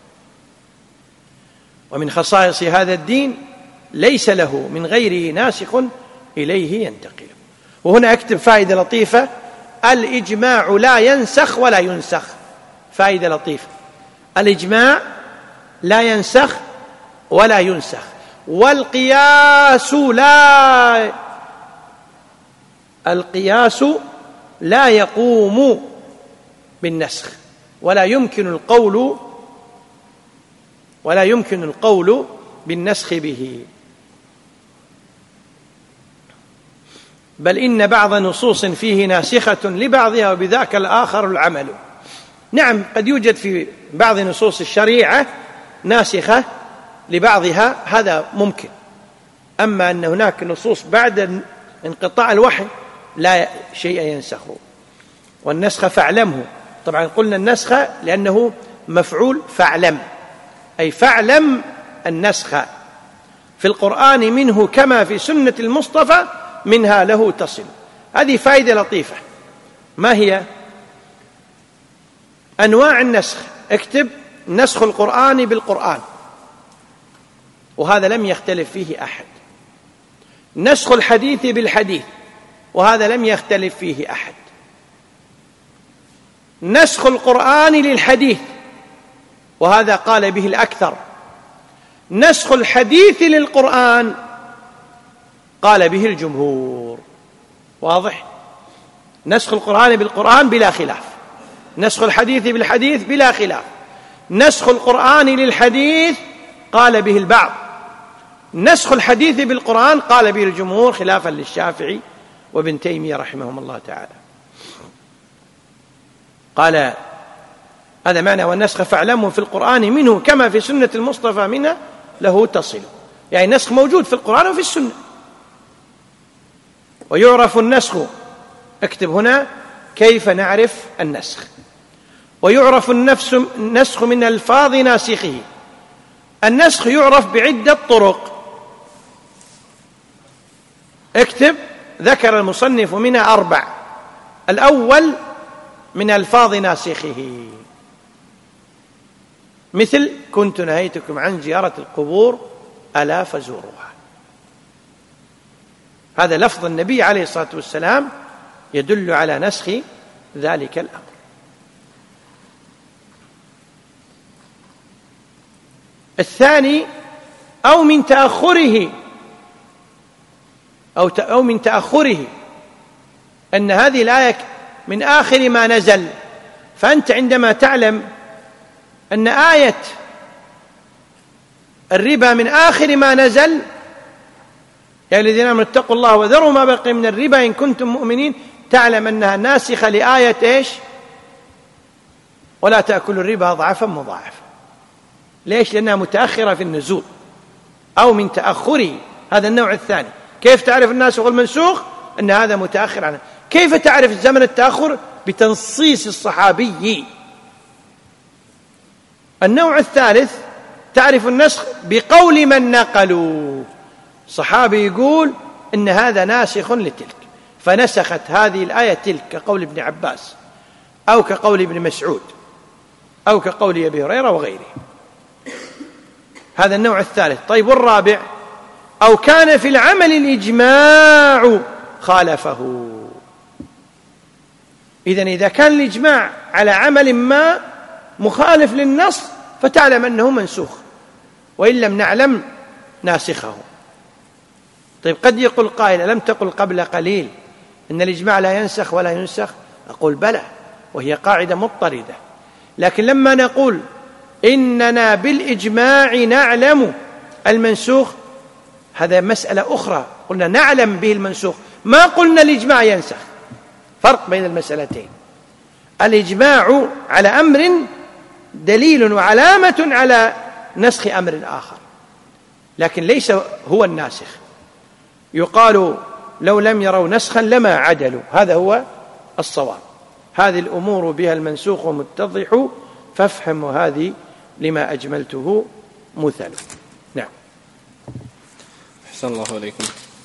Speaker 1: ومن خصائص هذا الدين ليس له من غيره ناسخ إليه ينتقل. وهنا أكتب فائدة لطيفة: الإجماع لا ينسخ ولا ينسخ. فائدة لطيفة: الإجماع لا ينسخ ولا ينسخ. والقياس لا القياس لا يقوم بالنسخ، ولا يمكن القول ولا يمكن القول بالنسخ به، بل إن بعض نصوص فيه ناسخة لبعضها وبذاك الآخر العمل. نعم قد يوجد في بعض نصوص الشريعة ناسخة لبعضها، هذا ممكن. أما أن هناك نصوص بعد انقطاع الوحي لا شيء ينسخه. والنسخ فاعلمه، طبعا قلنا النسخ لأنه مفعول فاعلم، أي فاعلم النسخ في القرآن منه كما في سنة المصطفى منها له تصل. هذه فائدة لطيفة. ما هي؟ أنواع النسخ. اكتب نسخ القرآن بالقرآن، وهذا لم يختلف فيه أحد. نسخ الحديث بالحديث، وهذا لم يختلف فيه أحد. نسخ القرآن للحديث، وهذا قال به الأكثر. نسخ الحديث للقرآن قال به الجمهور. واضح؟ نسخ القرآن بالقرآن بلا خلاف، نسخ الحديث بالحديث بلا خلاف. نسخ القرآن للحديث قال به البعض، نسخ الحديث بالقرآن قال به الجمهور خلافا للشافعي وابن تيمية رحمهم الله تعالى. قال هذا معنى والنسخ فاعلموا في القرآن منه كما في سنة المصطفى منه له تصل، يعني النسخ موجود في القرآن وفي السنة. ويعرف النسخ، اكتب هنا كيف نعرف النسخ. ويعرف النسخ من ألفاظ ناسخه. النسخ يعرف بعدة طرق. اكتب ذكر المصنف منها أربع. الأول من ألفاظ ناسخه، مثل كنت نهيتكم عن زيارة القبور ألا فزوروها. هذا لفظ النبي عليه الصلاة والسلام يدل على نسخ ذلك الأمر. الثاني أو من تأخره أو أو من تأخره، أن هذه الآية من آخر ما نزل، فأنت عندما تعلم أن آية الربا من آخر ما نزل، يا الذين آمنوا اتقوا الله وذروا ما بقي من الربا إن كنتم مؤمنين، تعلم أنها ناسخة لآية إيش؟ ولا تأكلوا الربا ضعفا مضاعفا. ليش؟ لأنها متأخرة في النزول. أو من تأخره، هذا النوع الثاني. كيف تعرف الناسخ والمنسوخ؟ أن هذا متأخر عنه. كيف تعرف زمن التأخر؟ بتنصيص الصحابي. النوع الثالث تعرف النسخ بقول من نقلوا. صحابي يقول إن هذا ناسخ لتلك، فنسخت هذه الآية تلك، كقول ابن عباس أو كقول ابن مسعود أو كقول أبي هريرة وغيره. هذا النوع الثالث. طيب والرابع؟ أو كان في العمل الإجماع خالفه. إذن إذا كان الإجماع على عمل ما مخالف للنص فتعلم أنه منسوخ، وإن لم نعلم ناسخه. طيب قد يقول قائل ألم تقل قبل قليل إن الإجماع لا ينسخ ولا ينسخ؟ أقول بلى، وهي قاعدة مضطردة. لكن لما نقول إننا بالإجماع نعلم المنسوخ، هذا مسألة أخرى. قلنا نعلم به المنسوخ، ما قلنا الإجماع ينسخ. فرق بين المسألتين. الإجماع على أمر دليل وعلامة على نسخ أمر آخر، لكن ليس هو الناسخ. يقال لو لم يروا نسخا لما عدلوا، هذا هو الصواب. هذه الأمور بها المنسوخ متضح، فافهم هذه لما أجملته مثل. نعم.
Speaker 2: أحسن الله عليكم.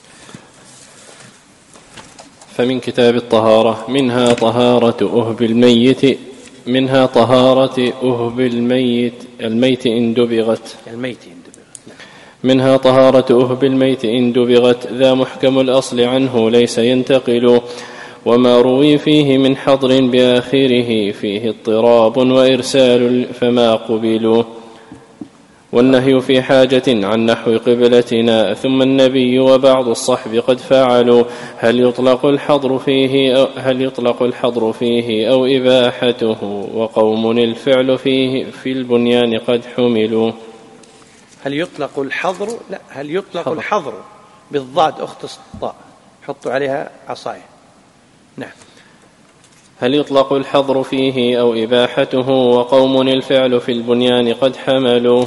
Speaker 2: فمن كتاب الطهارة منها طهارة أهب الميت منها طهارة أهب الميت الميت إن دبغت
Speaker 1: الميت إن دبغت
Speaker 2: منها طهارة أهب الميت إن دبغت ذا محكم الأصل عنه ليس ينتقل، وما روي فيه من حضر بآخره فيه اضطراب وإرسال فما قبلوا. والنهي في حاجة عن نحو قبلتنا ثم النبي وبعض الصحب قد فعلوا، هل يطلق الحظر فيه أو هل يطلق الحظر فيه أو إباحته، وقوم الفعل فيه في البنيان قد حملوا.
Speaker 1: هل يطلق الحظر؟ لا، هل يطلق
Speaker 2: حظر.
Speaker 1: الحظر بالضاد أخت الطاء، حطوا عليها عصاية. نعم.
Speaker 2: هل يطلق الحظر فيه أو إباحته؟ وقوم الفعل في البنيان قد حملوا.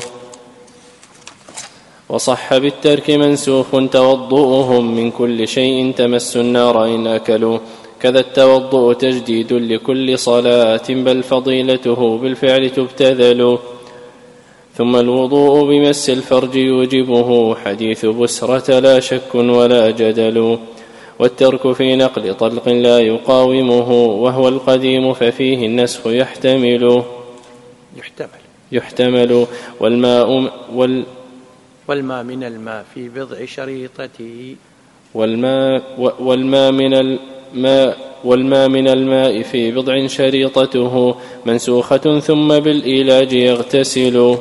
Speaker 2: وصح بالترك منسوخ توضؤهم من كل شيء تمس النار إن أكلوا. كذا التوضؤ تجديد لكل صلاة بل فضيلته بالفعل تبتذل. ثم الوضوء بمس الفرج يوجبه حديث بسرة لا شك ولا جدل. والترك في نقل طلق لا يقاومه وهو القديم ففيه النسخ يحتمل
Speaker 1: يحتمل
Speaker 2: يحتمل والماء وال
Speaker 1: والماء من الماء في بضع شريطته
Speaker 2: والماء والماء من الماء والماء من الماء في بضع شريطته منسوخة ثم بالإيلاج يغتسل.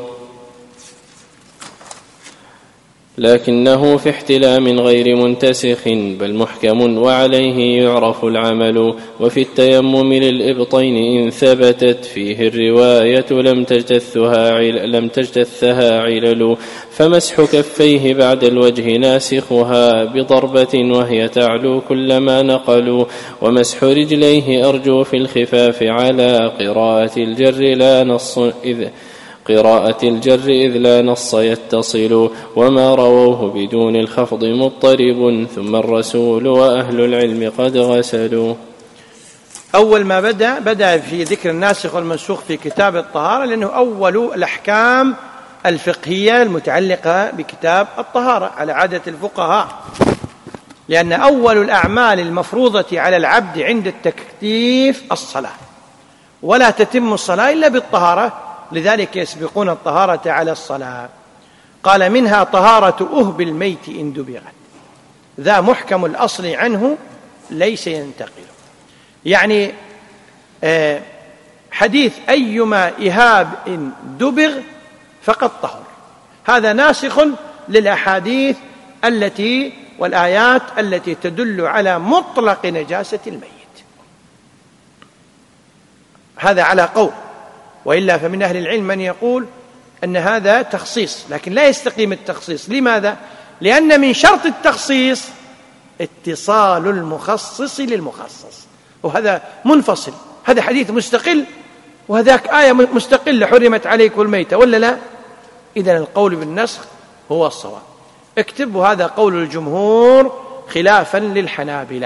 Speaker 2: لكنه في احتلام غير منتسخ بل محكم وعليه يعرف العمل. وفي التيمم للإبطين إن ثبتت فيه الرواية لم تجتثها عل لم تجتثها علل. فمسح كفيه بعد الوجه ناسخها بضربة وهي تعلو كلما نقلوا. ومسح رجليه أرجو في الخفاف على قراءة الجر لا نص إذ قراءة الجر إذ لا نص يتصل. وما رووه بدون الخفض مضطرب ثم الرسول وأهل العلم قد غسلوا.
Speaker 1: أول ما بدأ بدأ في ذكر الناسخ والمنسوخ في كتاب الطهارة لأنه أول الأحكام الفقهية المتعلقة بكتاب الطهارة على عادة الفقهاء، لأن أول الأعمال المفروضة على العبد عند التكليف الصلاة، ولا تتم الصلاة إلا بالطهارة، لذلك يسبقون الطهارة على الصلاة. قال منها طهارة أهب الميت إن دبغت، ذا محكم الأصل عنه ليس ينتقل. يعني حديث أيما إهاب إن دبغ فقد طهر، هذا ناسخ للأحاديث التي والآيات التي تدل على مطلق نجاسة الميت. هذا على قول، وإلا فمن أهل العلم من يقول أن هذا تخصيص، لكن لا يستقيم التخصيص. لماذا؟ لأن من شرط التخصيص اتصال المخصص للمخصص، وهذا منفصل. هذا حديث مستقل وهذاك آية مستقلة حرمت عليكم الميتة، ولا لا؟ إذن القول بالنسخ هو الصواب. اكتب هذا قول الجمهور خلافا للحنابلة.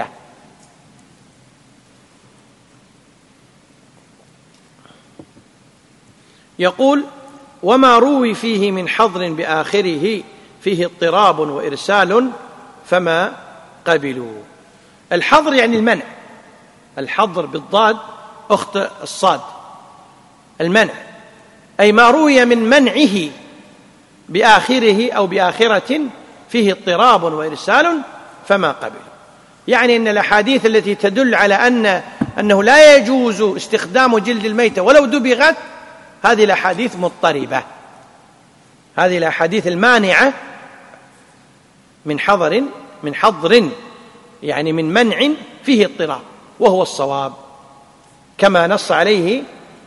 Speaker 1: يقول: وما روي فيه من حظر بآخره فيه اضطراب وإرسال فما قبلوا. الحظر يعني المنع، الحظر بالضاد أخت الصاد، المنع، أي ما روي من منعه بآخره أو بآخرة فيه اضطراب وإرسال فما قبلوا. يعني أن الأحاديث التي تدل على أن أنه لا يجوز استخدام جلد الميتة ولو دبغت، هذه الأحاديث مضطربة، هذه الأحاديث المانعة من حظر من حظر يعني من منع فيه اضطراب، وهو الصواب كما نص عليه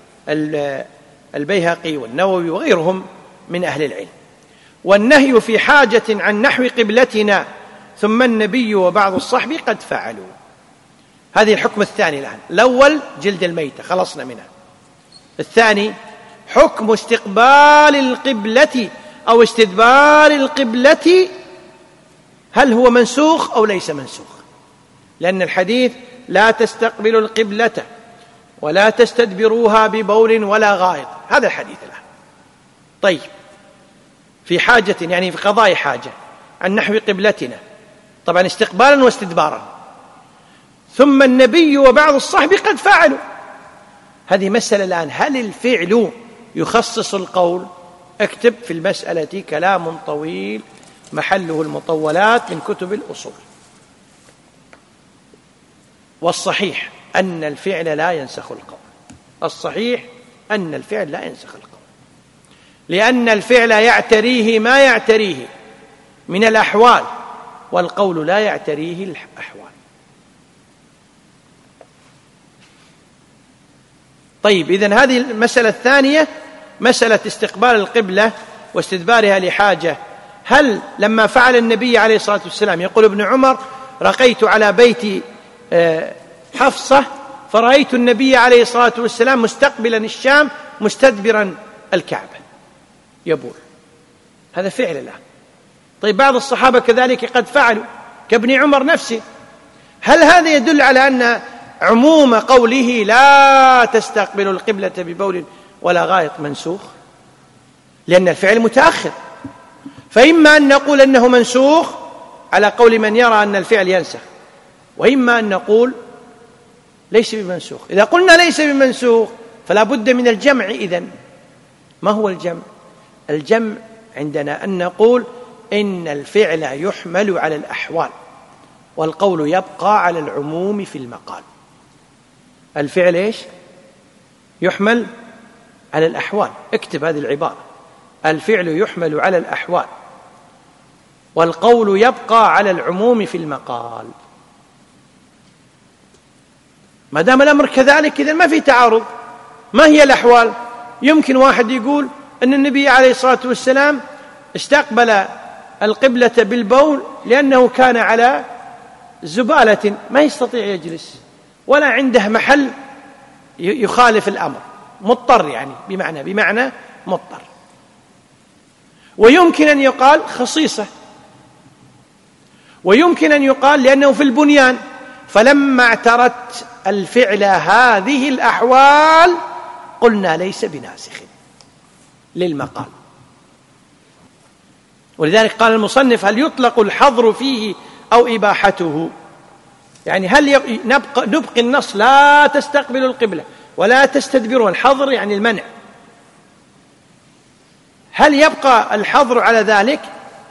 Speaker 1: البيهقي والنووي وغيرهم من أهل العلم. والنهي في حاجة عن نحو قبلتنا ثم النبي وبعض الصحب قد فعلوا. هذه الحكم الثاني الآن. الأول جلد الميتة خلصنا منها. الثاني حكم استقبال القبلة أو استدبار القبلة، هل هو منسوخ أو ليس منسوخ؟ لأن الحديث لا تستقبلوا القبلة ولا تستدبروها ببول ولا غائط، هذا الحديث الآن. طيب، في حاجة يعني في قضاء حاجة عن نحو قبلتنا، طبعا استقبالا واستدبارا، ثم النبي وبعض الصحب قد فعلوا. هذه مسألة الآن، هل الفعل يخصص القول؟ اكتب في المسألة كلام طويل محله المطولات من كتب الأصول. والصحيح أن الفعل لا ينسخ القول، الصحيح أن الفعل لا ينسخ القول، لأن الفعل يعتريه ما يعتريه من الأحوال، والقول لا يعتريه الأحوال. طيب، إذن هذه المسألة الثانية مسألة استقبال القبلة واستدبارها لحاجة. هل لما فعل النبي عليه الصلاة والسلام، يقول ابن عمر: رقيت على بيت حفصة فرأيت النبي عليه الصلاة والسلام مستقبلا الشام مستدبرا الكعبة يبول. هذا فعل الله. طيب بعض الصحابة كذلك قد فعلوا كابن عمر نفسه. هل هذا يدل على أن عموم قوله لا تستقبلوا القبلة ببول ولا غائط منسوخ؟ لأن الفعل متأخر، فإما أن نقول أنه منسوخ على قول من يرى أن الفعل ينسخ، وإما أن نقول ليس بمنسوخ. إذا قلنا ليس بمنسوخ فلا بد من الجمع. إذن ما هو الجمع؟ الجمع عندنا أن نقول إن الفعل يحمل على الأحوال والقول يبقى على العموم في المقال. الفعل إيش؟ يحمل على الأحوال. اكتب هذه العبارة: الفعل يحمل على الأحوال والقول يبقى على العموم في المقال. ما دام الأمر كذلك إذن ما في تعارض. ما هي الأحوال؟ يمكن واحد يقول أن النبي عليه الصلاة والسلام استقبل القبلة بالبول لأنه كان على زبالة ما يستطيع يجلس ولا عنده محل يخالف الأمر، مضطر، يعني بمعنى بمعنى مضطر. ويمكن أن يقال خصيصة، ويمكن أن يقال لأنه في البنيان، فلما اعترت الفعل هذه الأحوال قلنا ليس بناسخ للمقال. ولذلك قال المصنف: هل يطلق الحظر فيه أو إباحته؟ يعني هل نبقى, نبقي النص لا تستقبلوا القبلة ولا تستدبروا، الحظر يعني المنع، هل يبقى الحظر على ذلك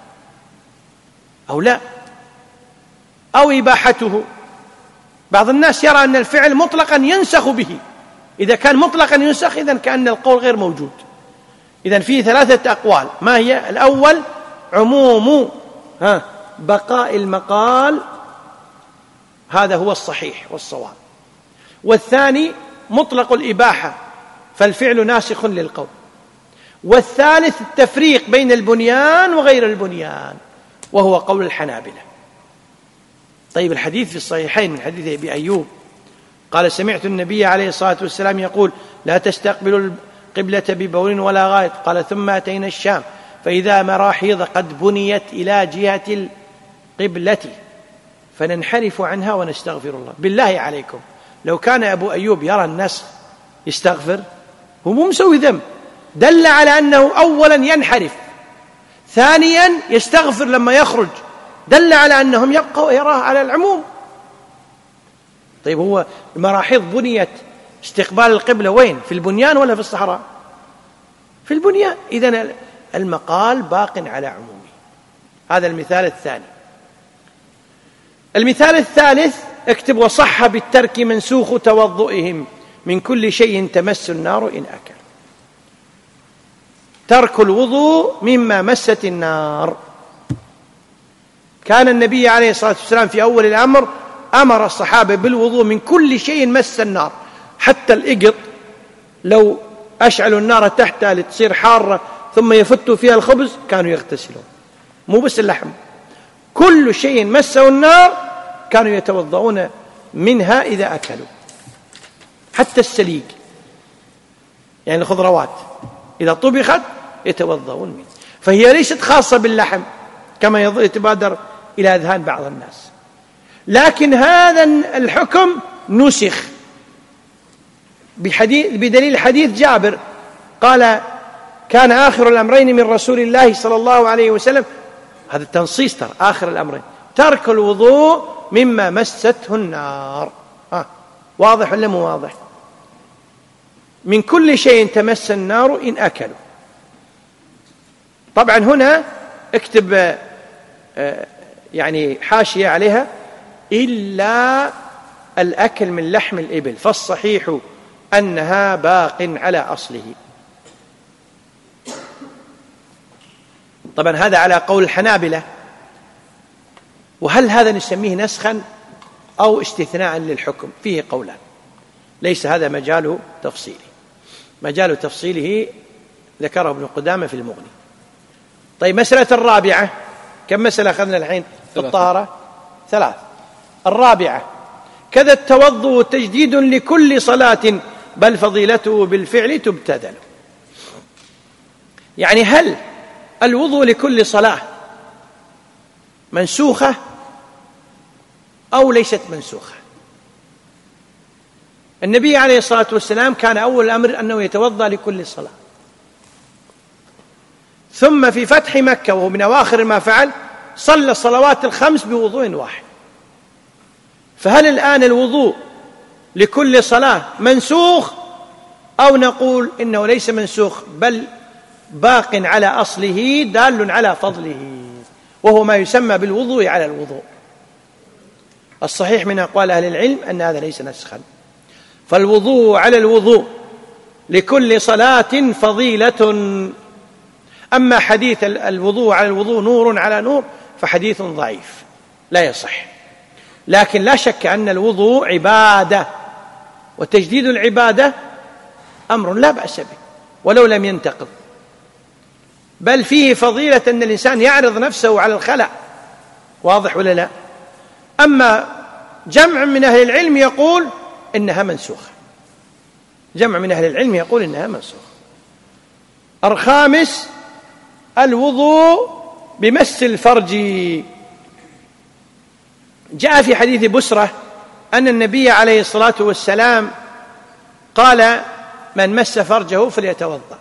Speaker 1: أو لا؟ أو إباحته؟ بعض الناس يرى أن الفعل مطلقا ينسخ به. إذا كان مطلقا ينسخ إذن كأن القول غير موجود. إذن فيه ثلاثة أقوال. ما هي؟ الأول عموم ها بقاء المقال، هذا هو الصحيح والصواب. والثاني مطلق الإباحة، فالفعل ناسخ للقول. والثالث التفريق بين البنيان وغير البنيان، وهو قول الحنابلة. طيب الحديث في الصحيحين من حديث أبي أيوب قال: سمعت النبي عليه الصلاة والسلام يقول: لا تستقبلوا القبلة ببول ولا غائط. قال: ثم أتينا الشام فإذا مراحيض قد بنيت إلى جهة القبلة فننحرف عنها ونستغفر الله. بالله عليكم، لو كان أبو أيوب يرى النسخ يستغفر؟ هو مو مسوي ذنب، دل على أنه أولا ينحرف، ثانيا يستغفر لما يخرج، دل على أنهم يبقوا يراه على العموم. طيب هو المراحيض بنيت استقبال القبلة وين؟ في البنيان ولا في الصحراء؟ في البنيان. إذن المقال باق على عمومه. هذا المثال الثاني. المثال الثالث اكتب: وصح بالترك منسوخ توضؤهم من كل شيء تمس النار إن أكل. ترك الوضوء مما مست النار. كان النبي عليه الصلاة والسلام في أول الأمر أمر الصحابة بالوضوء من كل شيء مس النار، حتى الإقط لو أشعلوا النار تحتها لتصير حارة ثم يفتوا فيها الخبز كانوا يغتسلون، مو بس اللحم، كل شيء مسه النار كانوا يتوضؤون منها إذا أكلوا، حتى السليق يعني الخضروات إذا طبخت يتوضؤون منه. فهي ليست خاصة باللحم كما يتبادر إلى أذهان بعض الناس، لكن هذا الحكم نسخ بدليل حديث جابر قال: كان آخر الأمرين من رسول الله صلى الله عليه وسلم، هذا التنصيص ترى آخر الأمرين، ترك الوضوء مما مسته النار. آه. واضح ولا مو واضح؟ من كل شيء تمس النار إن أكلوا. طبعا هنا اكتب آه يعني حاشية عليها: إلا الأكل من لحم الإبل، فالصحيح أنها باق على أصله. طبعا هذا على قول الحنابلة. وهل هذا نسميه نسخا أو استثناء للحكم؟ فيه قولان، ليس هذا مجال تفصيله. مجال تفصيله ذكره ابن قدامة في المغني. طيب مسألة الرابعة، كم مسألة أخذنا الحين في الطهارة؟ ثلاث. الرابعة: كذا التوضؤ تجديد لكل صلاة، بل فضيلته بالفعل تبتذل. يعني هل الوضوء لكل صلاة منسوخة أو ليست منسوخة؟ النبي عليه الصلاة والسلام كان أول الأمر أنه يتوضأ لكل صلاة، ثم في فتح مكة وهو من أواخر ما فعل صلى الصلوات الخمس بوضوء واحد. فهل الآن الوضوء لكل صلاة منسوخ أو نقول إنه ليس منسوخ بل باق على أصله دال على فضله، وهو ما يسمى بالوضوء على الوضوء؟ الصحيح من أقوال أهل العلم أن هذا ليس نسخا، فالوضوء على الوضوء لكل صلاة فضيلة. أما حديث الوضوء على الوضوء نور على نور فحديث ضعيف لا يصح، لكن لا شك أن الوضوء عبادة، وتجديد العبادة أمر لا بأس به ولو لم ينتقض، بل فيه فضيلة أن الإنسان يعرض نفسه على الخلع. واضح ولا لا؟ أما جمع من أهل العلم يقول إنها منسوخة، جمع من أهل العلم يقول إنها منسوخة. الخامس الوضوء بمس الفرج. جاء في حديث بسرة أن النبي عليه الصلاة والسلام قال: من مس فرجه فليتوضأ.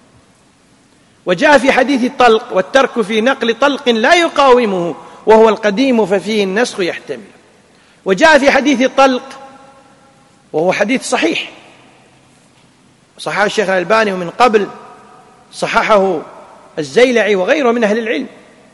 Speaker 1: وجاء في حديث الطلق: والترك في نقل طلق لا يقاومه وهو القديم ففيه النسخ يحتمل. وجاء في حديث الطلق وهو حديث صحيح صححه الشيخ الألباني، ومن قبل صححه الزيلعي وغيره من أهل العلم،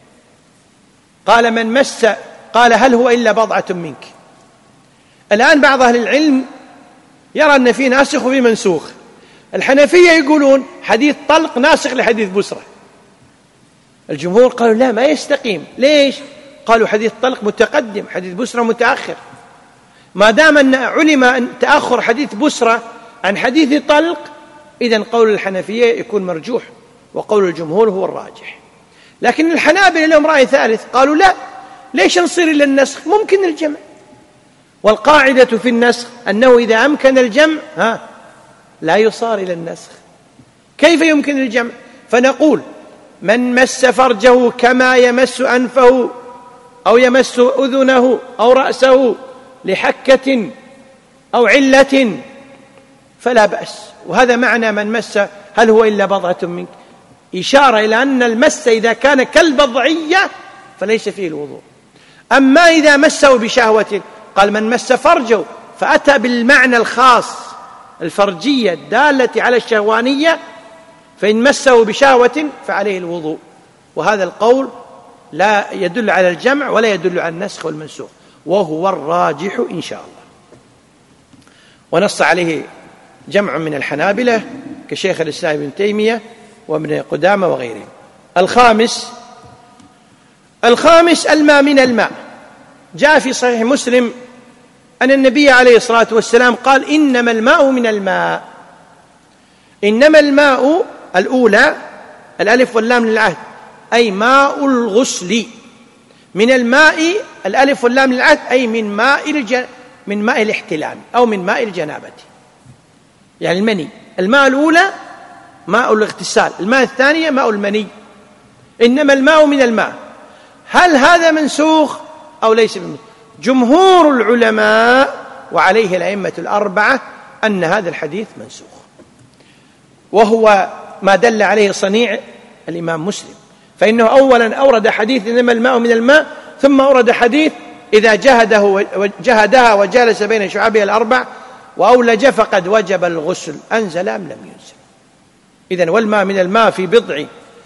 Speaker 1: قال: من مس، قال: هل هو إلا بضعة منك. الآن بعض أهل العلم يرى أن فيه ناسخ وفيه منسوخ. الحنفية يقولون حديث طلق ناسخ لحديث بسرة. الجمهور قالوا لا، ما يستقيم. ليش؟ قالوا حديث طلق متقدم، حديث بسرة متأخر. ما دام أن علم أن تأخر حديث بسرة عن حديث طلق، إذن قول الحنفية يكون مرجوح وقول الجمهور هو الراجح. لكن الحنابلة لهم رأي ثالث، قالوا لا، ليش نصير إلى النسخ؟ ممكن الجمع، والقاعدة في النسخ أنه إذا أمكن الجمع ها لا يصار إلى النسخ. كيف يمكن الجمع؟ فنقول: من مس فرجه كما يمس أنفه أو يمس أذنه أو رأسه لحكة أو علة فلا بأس. وهذا معنى من مس هل هو إلا بضعة منك، إشارة إلى أن المس إذا كان كالبضعية فليس فيه الوضوء. أما إذا مسه بشهوة، قال: من مس فرجه، فأتى بالمعنى الخاص الفرجية الدالة على الشهوانية، فإن مسه بشهوة فعليه الوضوء. وهذا القول لا يدل على الجمع ولا يدل على النسخ والمنسوخ، وهو الراجح إن شاء الله. ونص عليه جمع من الحنابلة كشيخ الإسلام ابن تيمية وابن قدامة وغيرهم. الخامس الخامس الماء من الماء. جاء في صحيح مسلم أن النبي عليه الصلاة والسلام قال: إنما الماء من الماء. إنما الماء الأولى الألف واللام للعهد، أي ماء الغسل. من الماء الألف واللام للعهد، أي من ماء الج... من ماء الاحتلام أو من ماء الجنابة، يعني المني. الماء الأولى ماء الاغتسال، الماء الثانية ماء المني. إنما الماء من الماء. هل هذا منسوخ أو ليس منسوخ؟ جمهور العلماء وعليه الأئمة الأربعة أن هذا الحديث منسوخ، وهو ما دل عليه صنيع الإمام مسلم، فإنه أولا أورد حديث إنما الماء من الماء، ثم أورد حديث إذا جهده وجهدها وجالس بين شعابها الأربع وأولج فقد وجب الغسل، أنزل أم لم ينزل. إذن والماء من الماء في بضع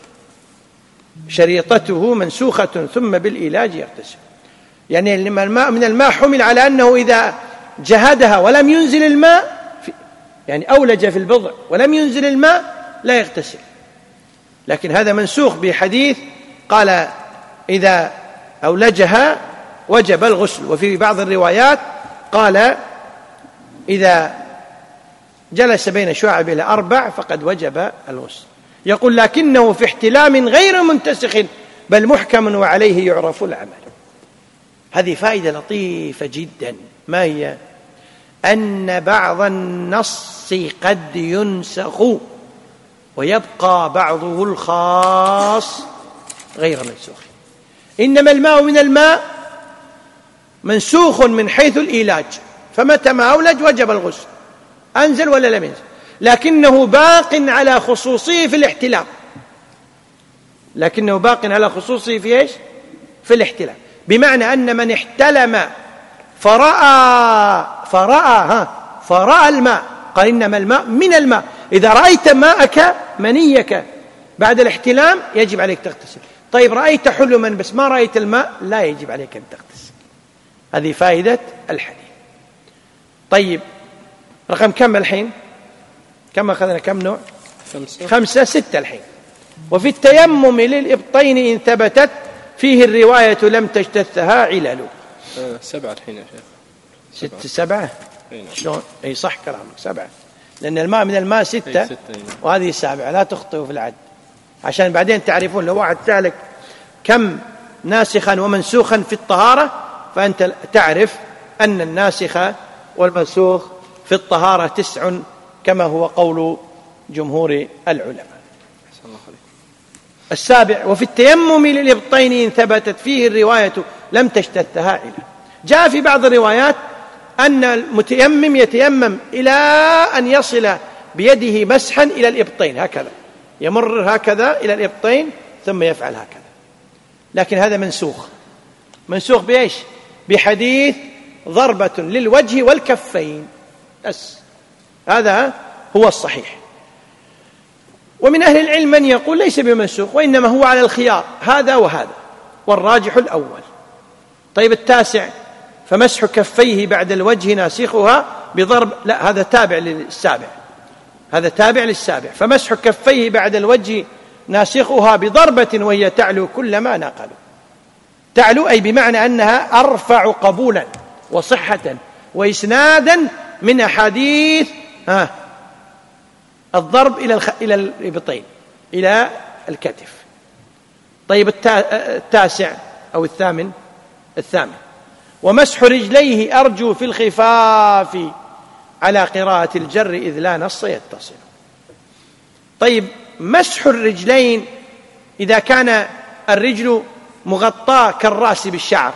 Speaker 1: شريطته منسوخة ثم بالإيلاج يغتسل. يعني الماء من الماء حمل على أنه إذا جهدها ولم ينزل الماء، يعني أولج في البضع ولم ينزل الماء لا يغتسل. لكن هذا منسوخ بحديث قال إذا أولجها وجب الغسل، وفي بعض الروايات قال إذا جلس بين شعب الأربع فقد وجب الغسل. يقول: لكنه في احتلام غير منتسخ بل محكم وعليه يعرف العمل. هذه فائدة لطيفة جدا. ما هي؟ أن بعض النص قد ينسخ ويبقى بعضه الخاص غير منسوخ. إنما الماء من الماء منسوخ من حيث الإيلاج، فمتى ما أولج وجب الغسل، أنزل ولا لم ينزل، لكنه باق على خصوصه في الاحتلام، لكنه باق على خصوصه في إيش؟ في الاحتلام، بمعنى أن من احتلم فرأى فرأى ها فرأى الماء، قال إنما الماء من الماء، إذا رأيت ماءك منيك بعد الاحتلام يجب عليك تغتسل. طيب رأيت حلما بس ما رأيت الماء، لا يجب عليك أن تغتسل. هذه فائدة الحديث. طيب رقم كم الحين؟ كم أخذنا؟ كم نوع؟ خمسة, خمسة ستة الحين. وفي التيمم للإبطين إن ثبتت فيه الرواية لم تجتثها علل.
Speaker 2: آه سبعة الحين يا شيخ.
Speaker 1: ست سبعة شلون؟ أي صح كلامك سبعة، لأن الماء من الماء ستة وهذه سبعة، لا تخطئوا في العد عشان بعدين تعرفون. لو واحد سألك كم ناسخا ومنسوخا في الطهارة فأنت تعرف أن الناسخ والمنسوخ في الطهارة تسع كما هو قول جمهور العلماء. السابع وفي التيمم للإبطين إن ثبتت فيه الرواية لم تجتثها علل. جاء في بعض الروايات أن المتيمم يتيمم إلى أن يصل بيده مسحا إلى الإبطين، هكذا يمر هكذا إلى الإبطين ثم يفعل هكذا، لكن هذا منسوخ. منسوخ بإيش؟ بحديث ضربة للوجه والكفين بس، هذا هو الصحيح. ومن أهل العلم من يقول ليس بمنسوخ وإنما هو على الخيار هذا وهذا، والراجح الأول. طيب التاسع فمسح كفيه بعد الوجه ناسخها بضرب، لا هذا تابع للسابع، هذا تابع للسابع. فمسح كفيه بعد الوجه ناسخها بضربة وهي تعلو كلما نقلوا. تعلو أي بمعنى أنها أرفع قبولا وصحة وإسنادا من أحاديث ها الضرب إلى الخ... إلى الإبطين إلى الكتف. طيب التاسع أو الثامن الثامن ومسح رجليه أرجو في الخفاف على قراءة الجر إذ لا نص يتصل. طيب مسح الرجلين إذا كان الرجل مغطاة كالرأس بالشعر،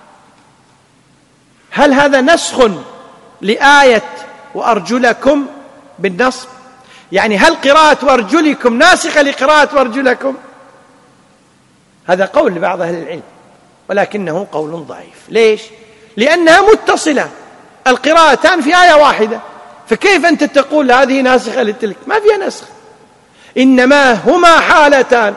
Speaker 1: هل هذا نسخ لآية وأرجلكم بالنصب؟ يعني هل قراءة وأرجلكم ناسخة لقراءة وأرجلكم؟ هذا قول لبعض أهل العلم ولكنه قول ضعيف. ليش؟ لأنها متصلة، القراءتان في آية واحدة، فكيف أنت تقول هذه ناسخة لتلك؟ ما فيها نسخ، إنما هما حالتان،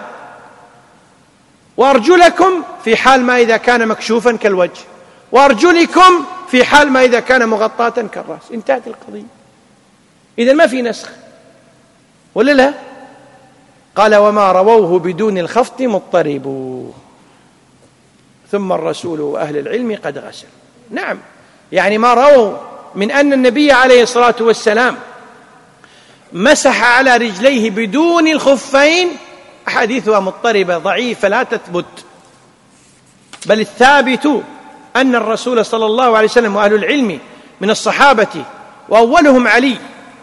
Speaker 1: وأرجلكم في حال ما إذا كان مكشوفا كالوجه، وأرجلكم في حال ما إذا كان مغطاة كالرأس. انتهت القضية. إذن ما في نسخ ولا لا؟ قال وما رووه بدون الخفض مضطرب ثم الرسول وأهل العلم قد غسل. نعم، يعني ما رووا من أن النبي عليه الصلاة والسلام مسح على رجليه بدون الخفين أحاديثها مضطربة ضعيفة لا تثبت، بل الثابت أن الرسول صلى الله عليه وسلم وأهل العلم من الصحابة وأولهم علي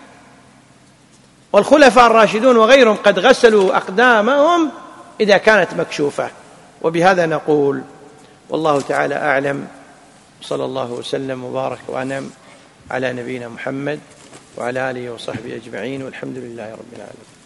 Speaker 1: والخلفاء الراشدون وغيرهم قد غسلوا أقدامهم إذا كانت مكشوفة. وبهذا نقول والله تعالى أعلم، صلى الله وسلم وبارك وأنعم على نبينا محمد وعلى آله وصحبه أجمعين، والحمد لله رب العالمين.